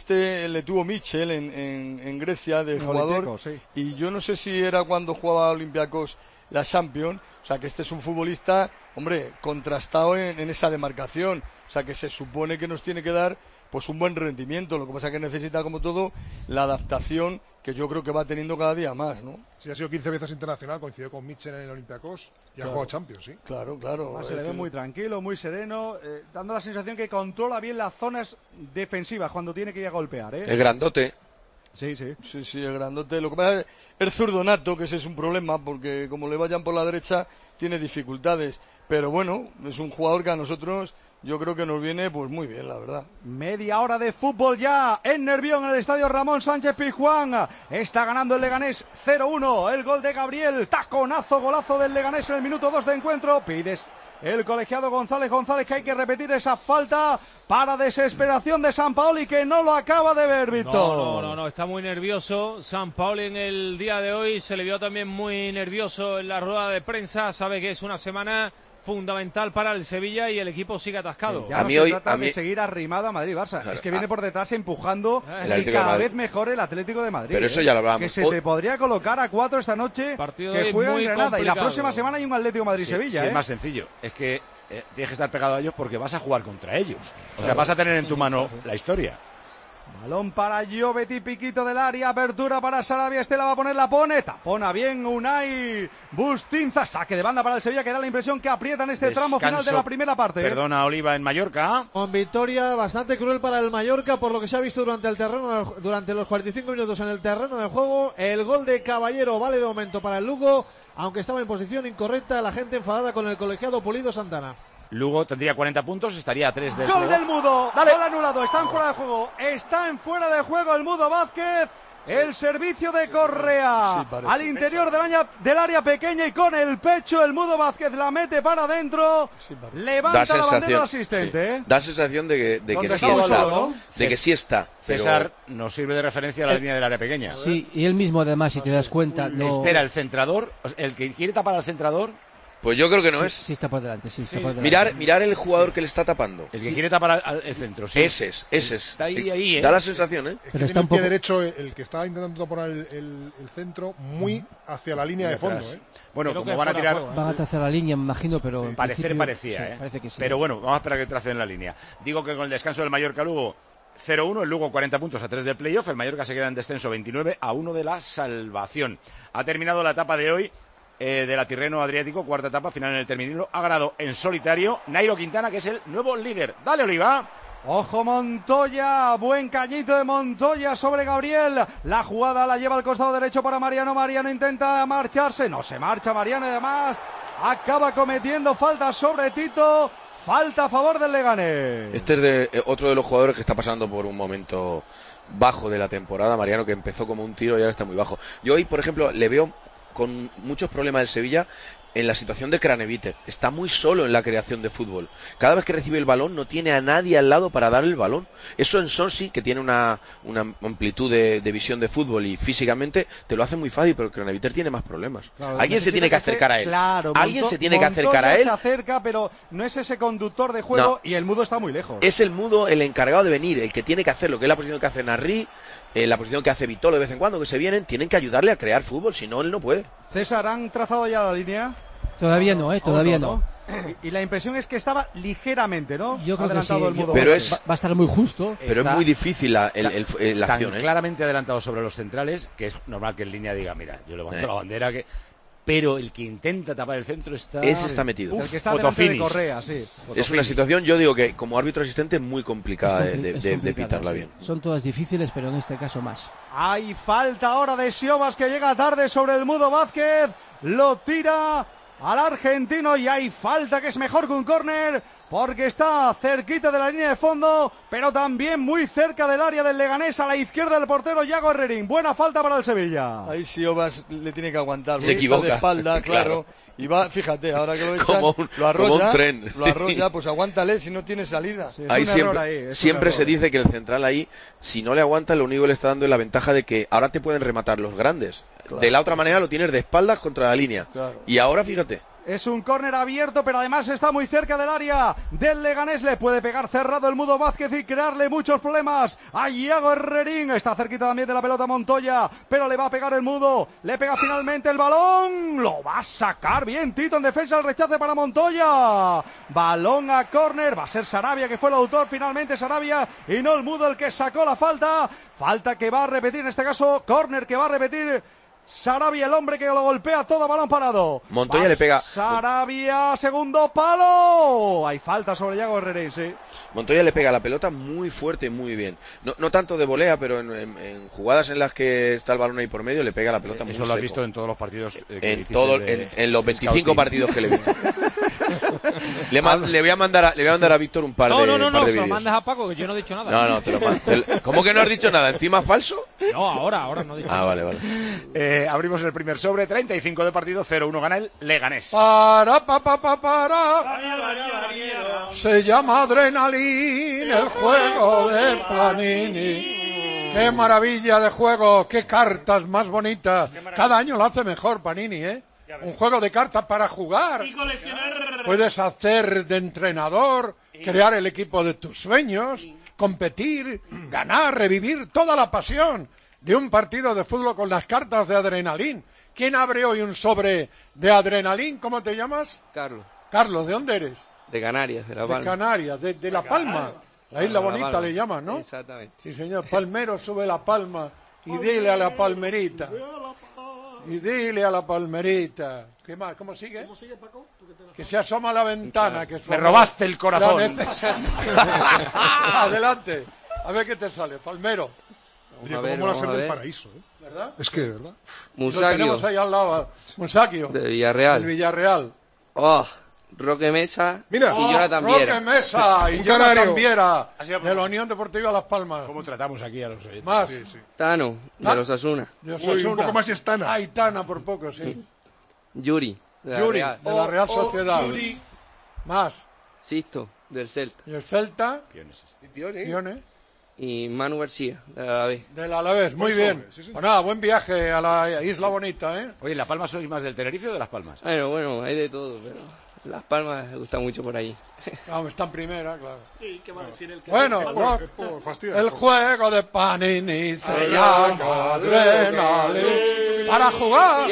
le tuvo Michel en Grecia de jugador, sí. Y yo no sé si era cuando jugaba Olympiacos la Champions, o sea que este es un futbolista, hombre, contrastado en esa demarcación, o sea que se supone que nos tiene que dar pues un buen rendimiento. Lo que pasa es que necesita, como todo, la adaptación que yo creo que va teniendo cada día más, ¿no? Sí, ha sido 15 veces internacional, coincidió con Mitchell en el Olympiacos y ha jugado Champions, sí. Claro. Se le ve muy tranquilo, muy sereno, dando la sensación que controla bien las zonas defensivas cuando tiene que ir a golpear, El grandote. Sí, el grandote. Lo que pasa es el zurdo nato, que ese es un problema, porque como le vayan por la derecha, tiene dificultades. Pero bueno, es un jugador que a nosotros... yo creo que nos viene pues muy bien, la verdad. Media hora de fútbol ya en Nervión, en el estadio Ramón Sánchez Pizjuán. Está ganando el Leganés 0-1. El gol de Gabriel, taconazo, golazo del Leganés en el minuto 2 de encuentro. Pides el colegiado González, que hay que repetir esa falta para desesperación de Sampaoli, que no lo acaba de ver, Víctor. No, está muy nervioso. Sampaoli en el día de hoy se le vio también muy nervioso en la rueda de prensa. Sabe que es una semana fundamental para el Sevilla y el equipo sigue atascado. Ya no se trata de seguir arrimado a Madrid-Barça, es que viene por detrás empujando y cada vez mejor el Atlético de Madrid. Pero eso ya lo hablábamos. Que se te podría colocar a 4 esta noche, partido que juega en Granada, complicado. y la próxima semana hay un Atlético Madrid-Sevilla. Sí, es más sencillo, es que tienes que estar pegado a ellos porque vas a jugar contra ellos. O sea, vas a tener en tu mano la historia. Balón para Jovetic, piquito del área, apertura para Sarabia, Estela va a poner, la pone, tapona bien Unai Bustinza, saque de banda para el Sevilla, que da la impresión que aprieta en este tramo final de la primera parte. Perdona, Oliva, en Mallorca. Con victoria bastante cruel para el Mallorca, por lo que se ha visto durante los 45 minutos en el terreno de juego. El gol de Caballero vale de momento para el Lugo, aunque estaba en posición incorrecta, la gente enfadada con el colegiado Pulido Santana. Lugo tendría 40 puntos, estaría a 3 del Gol del Mudo, Dale. Gol anulado, está en fuera de juego, está en fuera de juego el Mudo Vázquez. El servicio de Correa al interior del área pequeña y con el pecho el Mudo Vázquez la mete para adentro, levanta la bandera del asistente. Sí. Da sensación de que sí está, ¿no? De que sí está. César nos sirve de referencia a la línea del área pequeña. Sí, y él mismo además, si te das cuenta, no... Espera el centrador, el que quiere tapar al centrador. Pues yo creo que no es. Sí, está por delante, sí, está por delante. Mirar el jugador que le está tapando. El que quiere tapar el centro, sí. Ese es. Está ahí, ¿eh? Da la sensación, ¿eh? Pero está un poco... pie derecho, el que está intentando tapar el centro, muy hacia la línea de fondo, ¿eh? Bueno, como van a tirar... Van a trazar la línea, me imagino, pero... Sí, parecía, ¿eh? Parece que sí. Pero bueno, vamos a esperar a que tracen la línea. Digo que con el descanso del Mallorca-Lugo 0-1, el Lugo 40 puntos a 3 del playoff, el Mallorca se queda en descenso 29-1 de la salvación. Ha terminado la etapa de hoy de la Tirreno Adriático, cuarta etapa, final en el Terminilo. Ha ganado en solitario Nairo Quintana, que es el nuevo líder. Dale, Oliva. Ojo Montoya, buen cañito de Montoya sobre Gabriel. La jugada la lleva al costado derecho para Mariano. Mariano intenta marcharse, no se marcha Mariano y además acaba cometiendo falta sobre Tito. Falta a favor del Leganés. Este es otro de los jugadores que está pasando por un momento bajo de la temporada. Mariano, que empezó como un tiro y ahora está muy bajo. Yo hoy, por ejemplo, le veo con muchos problemas el Sevilla en la situación de Craneviter. Está muy solo en la creación de fútbol. Cada vez que recibe el balón no tiene a nadie al lado para darle el balón. Eso en Sonsi, que tiene una amplitud de visión de fútbol y físicamente te lo hace muy fácil, pero Craneviter tiene más problemas. Claro, alguien se tiene que acercar a él. Claro, alguien se tiene que acercar a él. Se acerca, pero no es ese conductor de juego, y el Mudo está muy lejos. Es el Mudo el encargado de venir, el que tiene que hacer lo que es la posición que hace Narri, la posición que hace Vitolo de vez en cuando, que se vienen, tienen que ayudarle a crear fútbol, si no él no puede. César, ¿han trazado ya la línea? Todavía no, todavía no. Y la impresión es que estaba ligeramente, ¿no? Yo creo que sí. El Mudo. Pero va a estar muy justo. Pero es muy difícil la acción. Claramente adelantado sobre los centrales, que es normal que en línea diga, mira, yo levanto la bandera, pero el que intenta tapar el centro está... Ese está metido. El que está delante de Correa, sí. Es una situación, yo digo que como árbitro asistente es muy complicada de pitarla bien. Son todas difíciles, pero en este caso más. Hay falta ahora de Siobas, que llega tarde sobre el Mudo Vázquez. Lo tira al argentino y hay falta, que es mejor que un córner, porque está cerquita de la línea de fondo, pero también muy cerca del área del Leganés, a la izquierda del portero Yago Herrerín. Buena falta para el Sevilla. Ahí Siobas le tiene que aguantar. Se equivoca. De espalda, claro. Y va, fíjate, ahora que lo echan, lo arrolla, lo arrolla, pues aguántale si no tiene salida. Sí, ahí siempre se dice que el central ahí, si no le aguanta, lo único que le está dando es la ventaja de que ahora te pueden rematar los grandes. Claro. De la otra manera lo tienes de espaldas contra la línea. Claro. Y ahora fíjate. Es un córner abierto, pero además está muy cerca del área del Leganés. Le puede pegar cerrado el Mudo Vázquez y crearle muchos problemas a Yago Herrerín. Está cerquita también de la pelota Montoya, pero le va a pegar el Mudo. Le pega finalmente el balón. Lo va a sacar bien Tito en defensa. El rechace para Montoya. Balón a córner. Va a ser Sarabia, que fue el autor finalmente. Sarabia y no el Mudo el que sacó la falta. Falta que va a repetir en este caso. Córner que va a repetir Sarabia, el hombre que lo golpea todo, balón parado. Montoya le pega. Sarabia, segundo palo. Hay falta sobre Yago Herrerín, sí. Montoya le pega la pelota muy fuerte, muy bien. No tanto de volea, pero en jugadas en las que está el balón ahí por medio, le pega la pelota muy seco. Eso lo has visto en todos los partidos. En los 25 partidos que le he visto. le voy a mandar a Víctor un par de vídeos. No, se lo mandas a Paco, que yo no he dicho nada. No, te lo mando. ¿Cómo que no has dicho nada? ¿Encima falso? No, ahora no he dicho nada. Vale. Abrimos el primer sobre, 35 de partido, 0-1 gana el Leganés. Para. Se llama Adrenalina, el juego de Panini. Qué maravilla de juego, qué cartas más bonitas. Cada año lo hace mejor Panini, ¿eh? Un juego de cartas para jugar. Puedes hacer de entrenador, crear el equipo de tus sueños, competir, ganar, revivir toda la pasión de un partido de fútbol con las cartas de Adrenalín. ¿Quién abre hoy un sobre de Adrenalín? ¿Cómo te llamas? Carlos. Carlos, ¿de dónde eres? De Canarias, de La Palma. De Canarias, de La Palma. La isla La bonita Palma. le llaman, ¿no? Exactamente. Sí, señor. Palmero sube la palma y dile a la palmerita. Y dile a la palmerita. ¿Qué más? ¿Cómo sigue? Que se asoma a la ventana. Que Me robaste el corazón. Adelante. A ver qué te sale, Palmero. Oye, ¿cómo mola ser del paraíso? ¿Verdad? Es que, ¿verdad? Lo tenemos ahí al lado. Musakio. De Villarreal. El Villarreal. Oh, Roque Mesa Mira. y Jonathan Viera. Roque Mesa y Un Jonathan canario. Viera de la Unión Deportiva Las Palmas. ¿Cómo tratamos aquí a los oyentes? Más. Sí, sí. Tano, de los Asuna. De Uy, Osasuna. un poco más y es Tana. Ay, Tana por poco, sí. Yuri, de la Yuri, Real. de la Real Sociedad. Más. Sisto, del Celta. Y el Celta. Pione. Pione. Y Manu García, de la Alavés. Del Alavés, muy Buen bien. sobre, sí, sí. Pues nada, buen viaje a la Isla Bonita, ¿eh? Oye, ¿La Palma sois más del Tenerife o de Las Palmas? Bueno, hay de todo, pero Las Palmas me gusta mucho por ahí. Vamos, está en primera, claro. Sí, ¿qué va a decir el que Bueno, es por fastidiar. el juego de Panini se llama Adrenalin. Para jugar.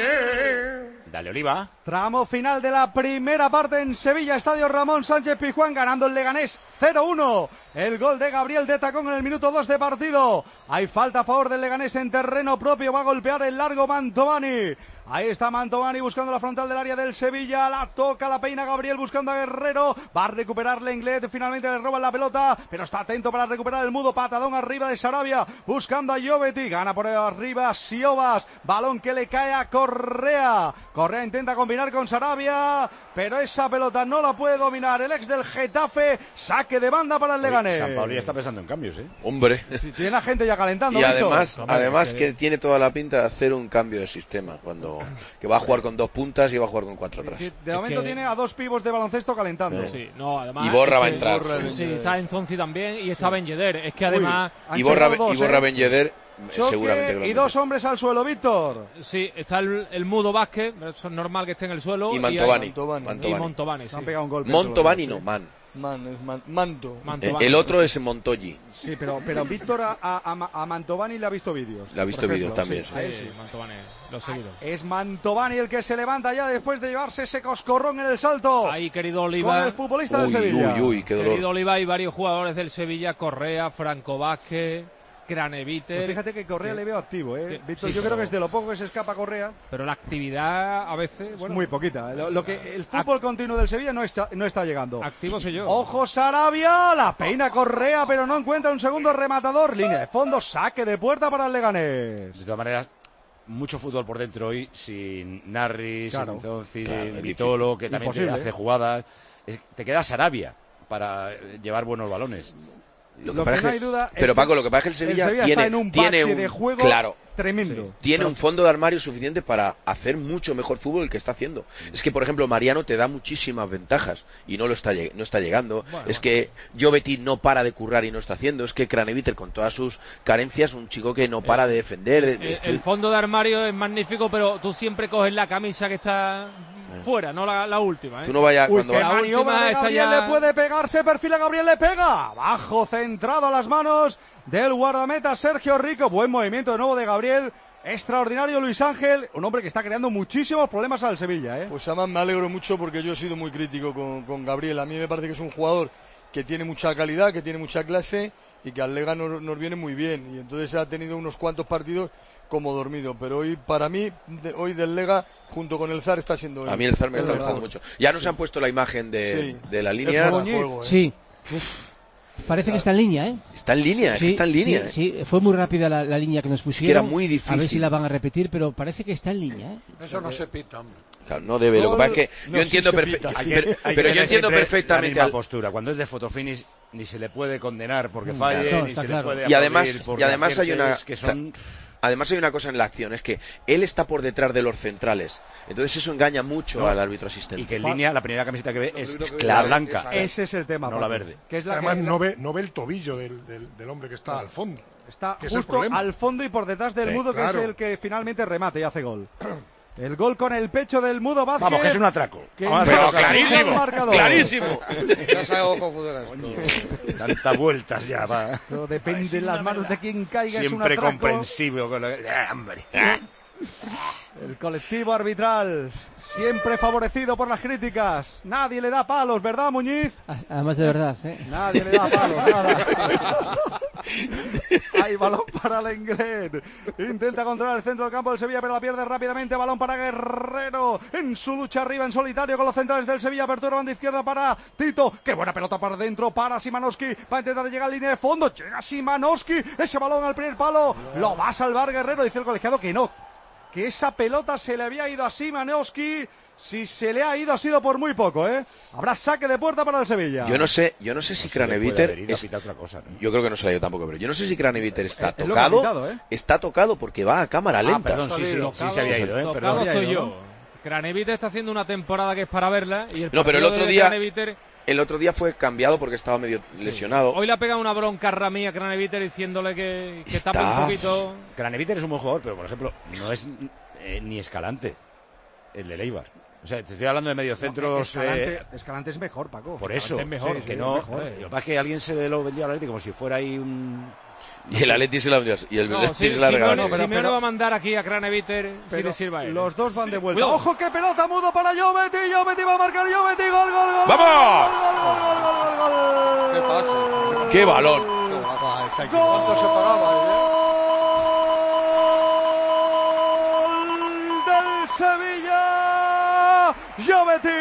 Dale, Oliva. Tramo final de la primera parte en Sevilla, Estadio Ramón Sánchez Pizjuán, ganando el Leganés 0-1. El gol de Gabriel de Tacón en el minuto 2 de partido. Hay falta a favor del Leganés en terreno propio, va a golpear el largo Mantovani. Ahí está Mantovani buscando la frontal del área del Sevilla, la toca, la peina Gabriel buscando a Guerrero, va a recuperar Lenglet, finalmente le roban la pelota, pero está atento para recuperar el mudo, patadón arriba de Sarabia, buscando a Joveti, gana por arriba Siobas, balón que le cae a Correa, Correa intenta combinar con Sarabia, pero esa pelota no la puede dominar el ex del Getafe, saque de banda para el Leganés. San Pauli ya está pensando en cambios, ¿eh? Hombre. Si tiene a gente ya calentando. Y Víctor. además que tiene toda la pinta de hacer un cambio de sistema, que va a jugar con 2 puntas y va a jugar con 4 atrás. De momento tiene a 2 pibos de baloncesto calentando. Sí, no, además, Y Borra va a es que- entrar. Sí, está en Zonzi también y está Ben Yedder. Es que además... Y Borra Ben Yedder seguramente. Y 2 hombres al suelo, Víctor. Sí, está el Mudo Vázquez, eso es normal que esté en el suelo. Y Mantovani. Y Montovani, sí. Han pegado un golpe. Montovani no, Manto. El otro es Montoyi. Sí, pero Víctor a Mantovani le ha visto vídeos. Le ha visto por vídeos ejemplo, también. sí, a él sí. Mantovani, lo he seguido. Es Mantovani el que se levanta ya después de llevarse ese coscorrón en el salto. Ahí, querido Oliva. Con el futbolista del Sevilla. qué dolor. Querido Oliva, hay varios jugadores del Sevilla, Correa, Franco Vázquez, Craneviter. Pues fíjate que Correa le veo activo, Víctor, sí, yo pero- creo que es de lo poco que se escapa Correa. Pero la actividad a veces, bueno, Muy poquita. Lo que el fútbol continuo del Sevilla no está llegando. activo soy yo. Ojo Sarabia, la peina Correa, pero no encuentra un segundo rematador. Línea de fondo, saque de puerta para el Leganés. De todas maneras, mucho fútbol por dentro hoy, sin Narris, Claro. sin Zonzi, Claro, sin es Vitolo, difícil. que también Imposible, te hace jugadas. Te queda Sarabia para llevar buenos balones. Lo que pasa no es hay duda es pero que Paco, lo que pasa es que el Sevilla, está tiene, en un tiene bache un de juego claro, tremendo. tiene un fondo de armario suficiente para hacer mucho mejor fútbol el que está haciendo. Es que, por ejemplo, Mariano te da muchísimas ventajas y no está llegando. Es que Joveti no para de currar y no está haciendo. Es que Craneviter, con todas sus carencias, un chico que no para de defender. El fondo de armario es magnífico, pero tú siempre coges la camisa que está fuera, no la última. Tú no vayas Uy, cuando que la la maniobra última de está Gabriel ya- le puede pegar, se perfila Gabriel, le pega. Abajo, centrado a las manos del guardameta Sergio Rico. Buen movimiento de nuevo de Gabriel. Extraordinario Luis Ángel, un hombre que está creando muchísimos problemas al Sevilla, Pues además me alegro mucho porque yo he sido muy crítico con Gabriel. A mí me parece que es un jugador que tiene mucha calidad, que tiene mucha clase y que al Lega nos viene muy bien. Y entonces ha tenido unos cuantos partidos como dormido. Pero hoy, para mí, hoy del Lega, junto con el Zar, está siendo... A mí el Zar me está gustando mucho. Ya nos han puesto la imagen de la línea. Sí. Parece que está en línea, ¿eh? Está en línea, Sí, está en línea. Sí, fue muy rápida la línea que nos pusieron. era muy difícil. A ver si la van a repetir, pero parece que está en línea, ¿eh? Eso no se pita, hombre. Claro, no debe. Lo que pasa es que No, yo sí entiendo se perfectamente. pita. Pero yo entiendo siempre perfectamente. la misma postura. Cuando es de fotofinish, ni se le puede condenar porque falle, Claro. ni se le puede Y además, aplaudir porque hay una aciertes, que son... Además hay una cosa en la acción, es que él está por detrás de los centrales. Entonces eso engaña mucho al árbitro asistente. Y que en línea la primera camiseta que ve es la Claro, blanca. Ese es el tema. No la verde. Que es la Además que- no ve el tobillo del hombre que está al fondo. Está que es el justo problema. al fondo y por detrás del Sí, Mudo, que claro. es el que finalmente remate y hace gol. El gol con el pecho del Mudo Vázquez. Vamos, que es un atraco. Que Vamos, no pero se clarísimo, el marcador. clarísimo. Ya sabemos cómo funciona esto. Tantas vueltas ya, va. Pero depende de las manos de quien caiga. Siempre es un atraco. comprensible con lo que... hombre. El colectivo arbitral, siempre favorecido por las críticas. Nadie le da palos, ¿verdad, Muñiz? Además de verdad, ¿eh? Nadie le da palos, nada. Hay balón para Lenglet. Intenta controlar el centro del campo del Sevilla, pero la pierde rápidamente. Balón para Guerrero. En su lucha arriba en solitario con los centrales del Sevilla. Apertura banda izquierda para Tito. Qué buena pelota para dentro para Szymanowski. Va a intentar llegar a línea de fondo. Llega Szymanowski. Ese balón al primer palo. Lo va a salvar Guerrero. Dice el colegiado que no. Que esa pelota se le había ido a Szymanowski. Si se le ha ido ha sido por muy poco, ¿eh? Habrá saque de puerta para el Sevilla. Yo no sé si Craneviter otra cosa, ¿no? Yo creo que no se le ha ido tampoco, pero yo no sé si Craneviter está tocado, quitado, ¿eh? Está tocado porque va a cámara lenta. Perdón, sí se había ido, ¿eh? Tocado estoy yo. Craneviter está haciendo una temporada que es para verla y pero el otro día fue cambiado porque estaba medio lesionado. Hoy le ha pegado una bronca a Ramí a Craneviter diciéndole que tape un poquito. Craneviter es un buen jugador, pero por ejemplo no es ni Escalante, el de Eibar. O sea, te estoy hablando de mediocentros. Escalante es mejor, Paco. Por eso, es mejor, que no. Lo que pasa es que alguien se lo vendió al Atleti como si fuera ahí un. Y el Atleti se la vendió. Y el Atleti se la regaló. Simeone va a mandar aquí a Craneviter si le sirva a él. Los dos van de vuelta. ¡Ojo, qué pelota mudo para Jovetic! Jovetic va a marcar. Jovetic, gol. ¡Vamos! Gol. ¿Qué pasa? ¡Qué balón! ¿Cuánto se paraba? Del Sevilla, Jovetic.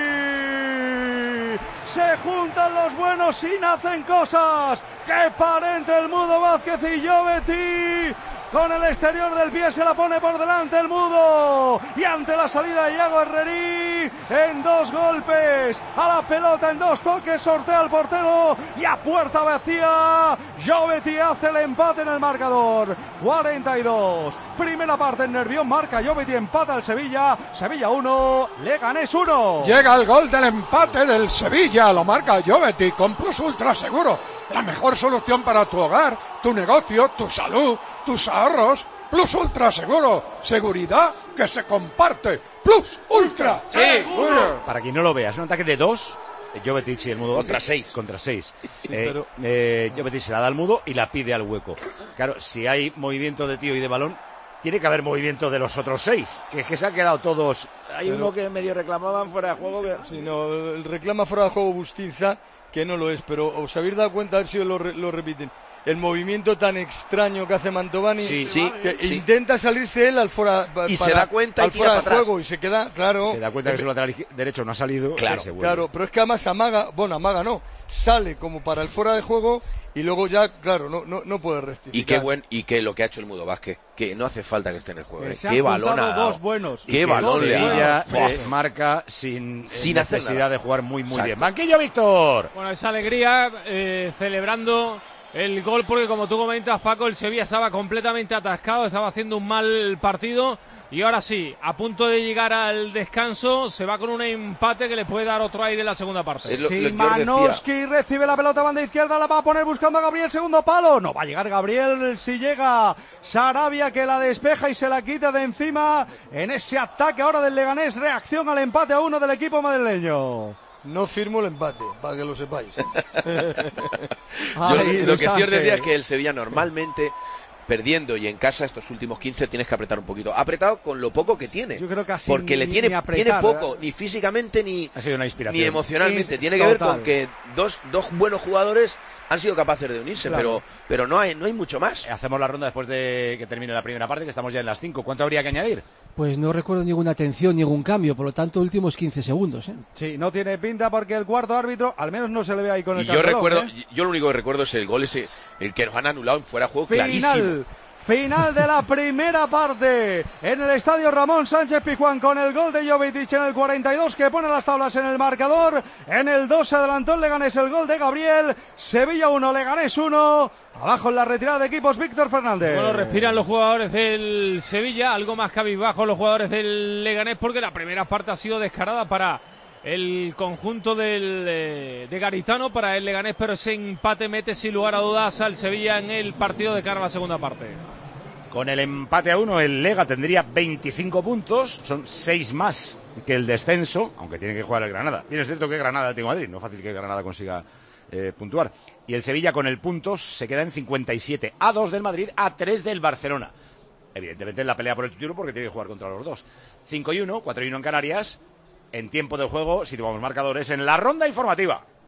Se juntan los buenos y nacen cosas. Que para entre el Mudo Vázquez y Jovetic. Con el exterior del pie se la pone por delante el Mudo. Y ante la salida de Iago Herrerí, en 2 golpes a la pelota, en 2 toques, sortea al portero. Y a puerta vacía, Jovetic hace el empate en el marcador. 42. Primera parte en Nervión, marca Jovetic, empata al Sevilla. Sevilla 1, Leganés 1. Llega el gol del empate del Sevilla. Lo marca Jovetic con Plus Ultra Seguro. La mejor solución para tu hogar, tu negocio, tu salud, tus ahorros. Plus Ultra Seguro. Seguridad que se comparte. Plus Ultra Seguro. Para quien no lo vea, es un ataque de 2. Jovetic y el Mudo contra 6. Jovetic se la da al Mudo y la pide al hueco. Claro, si hay movimiento de tío y de balón, tiene que haber movimiento de los otros 6. Que es que se han quedado todos. Hay uno que medio reclamaban fuera de juego. Sí, no, reclama fuera de juego Bustinza, que no lo es, pero os habéis dado cuenta, a ver si lo repiten. El movimiento tan extraño que hace Mantovani, que intenta salirse él al fuera y se da cuenta y tira para juego y se queda, claro. Se da cuenta que su lateral derecho no ha salido. Claro, pero es que además amaga no, sale como para el fuera de juego y luego ya, claro, no puede rectificar. Y que lo que ha hecho el Mudo Vázquez, que no hace falta que esté en el juego. Qué balón ha dado. 2 buenos. Qué balón le ha dado. Marca sin necesidad de jugar muy bien. Banquillo, Víctor. Bueno, esa alegría celebrando el gol, porque como tú comentas, Paco, el Sevilla estaba completamente atascado, estaba haciendo un mal partido y ahora sí, a punto de llegar al descanso, se va con un empate que le puede dar otro aire en la segunda parte. Szymanowski recibe la pelota, banda izquierda, la va a poner buscando a Gabriel, segundo palo, no va a llegar Gabriel, si llega Sarabia que la despeja y se la quita de encima en ese ataque ahora del Leganés, reacción al empate a 1 del equipo madrileño. No firmo el empate, para que lo sepáis. Lo que sí os decía es que el Sevilla normalmente, perdiendo y en casa estos últimos 15, tienes que apretar un poquito. Ha apretado con lo poco que tiene. Yo creo que así porque tiene poco, ni físicamente ni emocionalmente. Tiene que ver con que dos buenos jugadores han sido capaces de unirse, claro. pero no hay mucho más. Hacemos la ronda después de que termine la primera parte, que estamos ya en las 5. ¿Cuánto habría que añadir? Pues no recuerdo ninguna atención, ningún cambio, por lo tanto, últimos 15 segundos. Sí, no tiene pinta porque el cuarto árbitro, al menos no se le ve ahí con el yo lo único que recuerdo es el gol ese, el que nos han anulado en fuera de juego, clarísimo. Final de la primera parte en el estadio Ramón Sánchez Pizjuán con el gol de Jovetic en el 42 que pone las tablas en el marcador. En el 2 se adelantó el Leganés, el gol de Gabriel. Sevilla 1, Leganés 1. Abajo en la retirada de equipos, Víctor Fernández. Bueno, respiran los jugadores del Sevilla, algo más cabizbajo los jugadores del Leganés, porque la primera parte ha sido descarada para el conjunto de Garitano, para el Leganés, pero ese empate mete sin lugar a dudas al Sevilla en el partido de cara a la segunda parte. Con el empate a 1 el Lega tendría 25 puntos, son 6 más que el descenso, aunque tiene que jugar el Granada. Bien, es cierto que Granada tiene Madrid, no es fácil que Granada consiga puntuar. Y el Sevilla con el punto se queda en 57, a 2 del Madrid, a 3 del Barcelona. evidentemente en la pelea por el título porque tiene que jugar contra los dos. 5-1, 4-1 en Canarias. En tiempo de juego, situamos marcadores en la ronda informativa.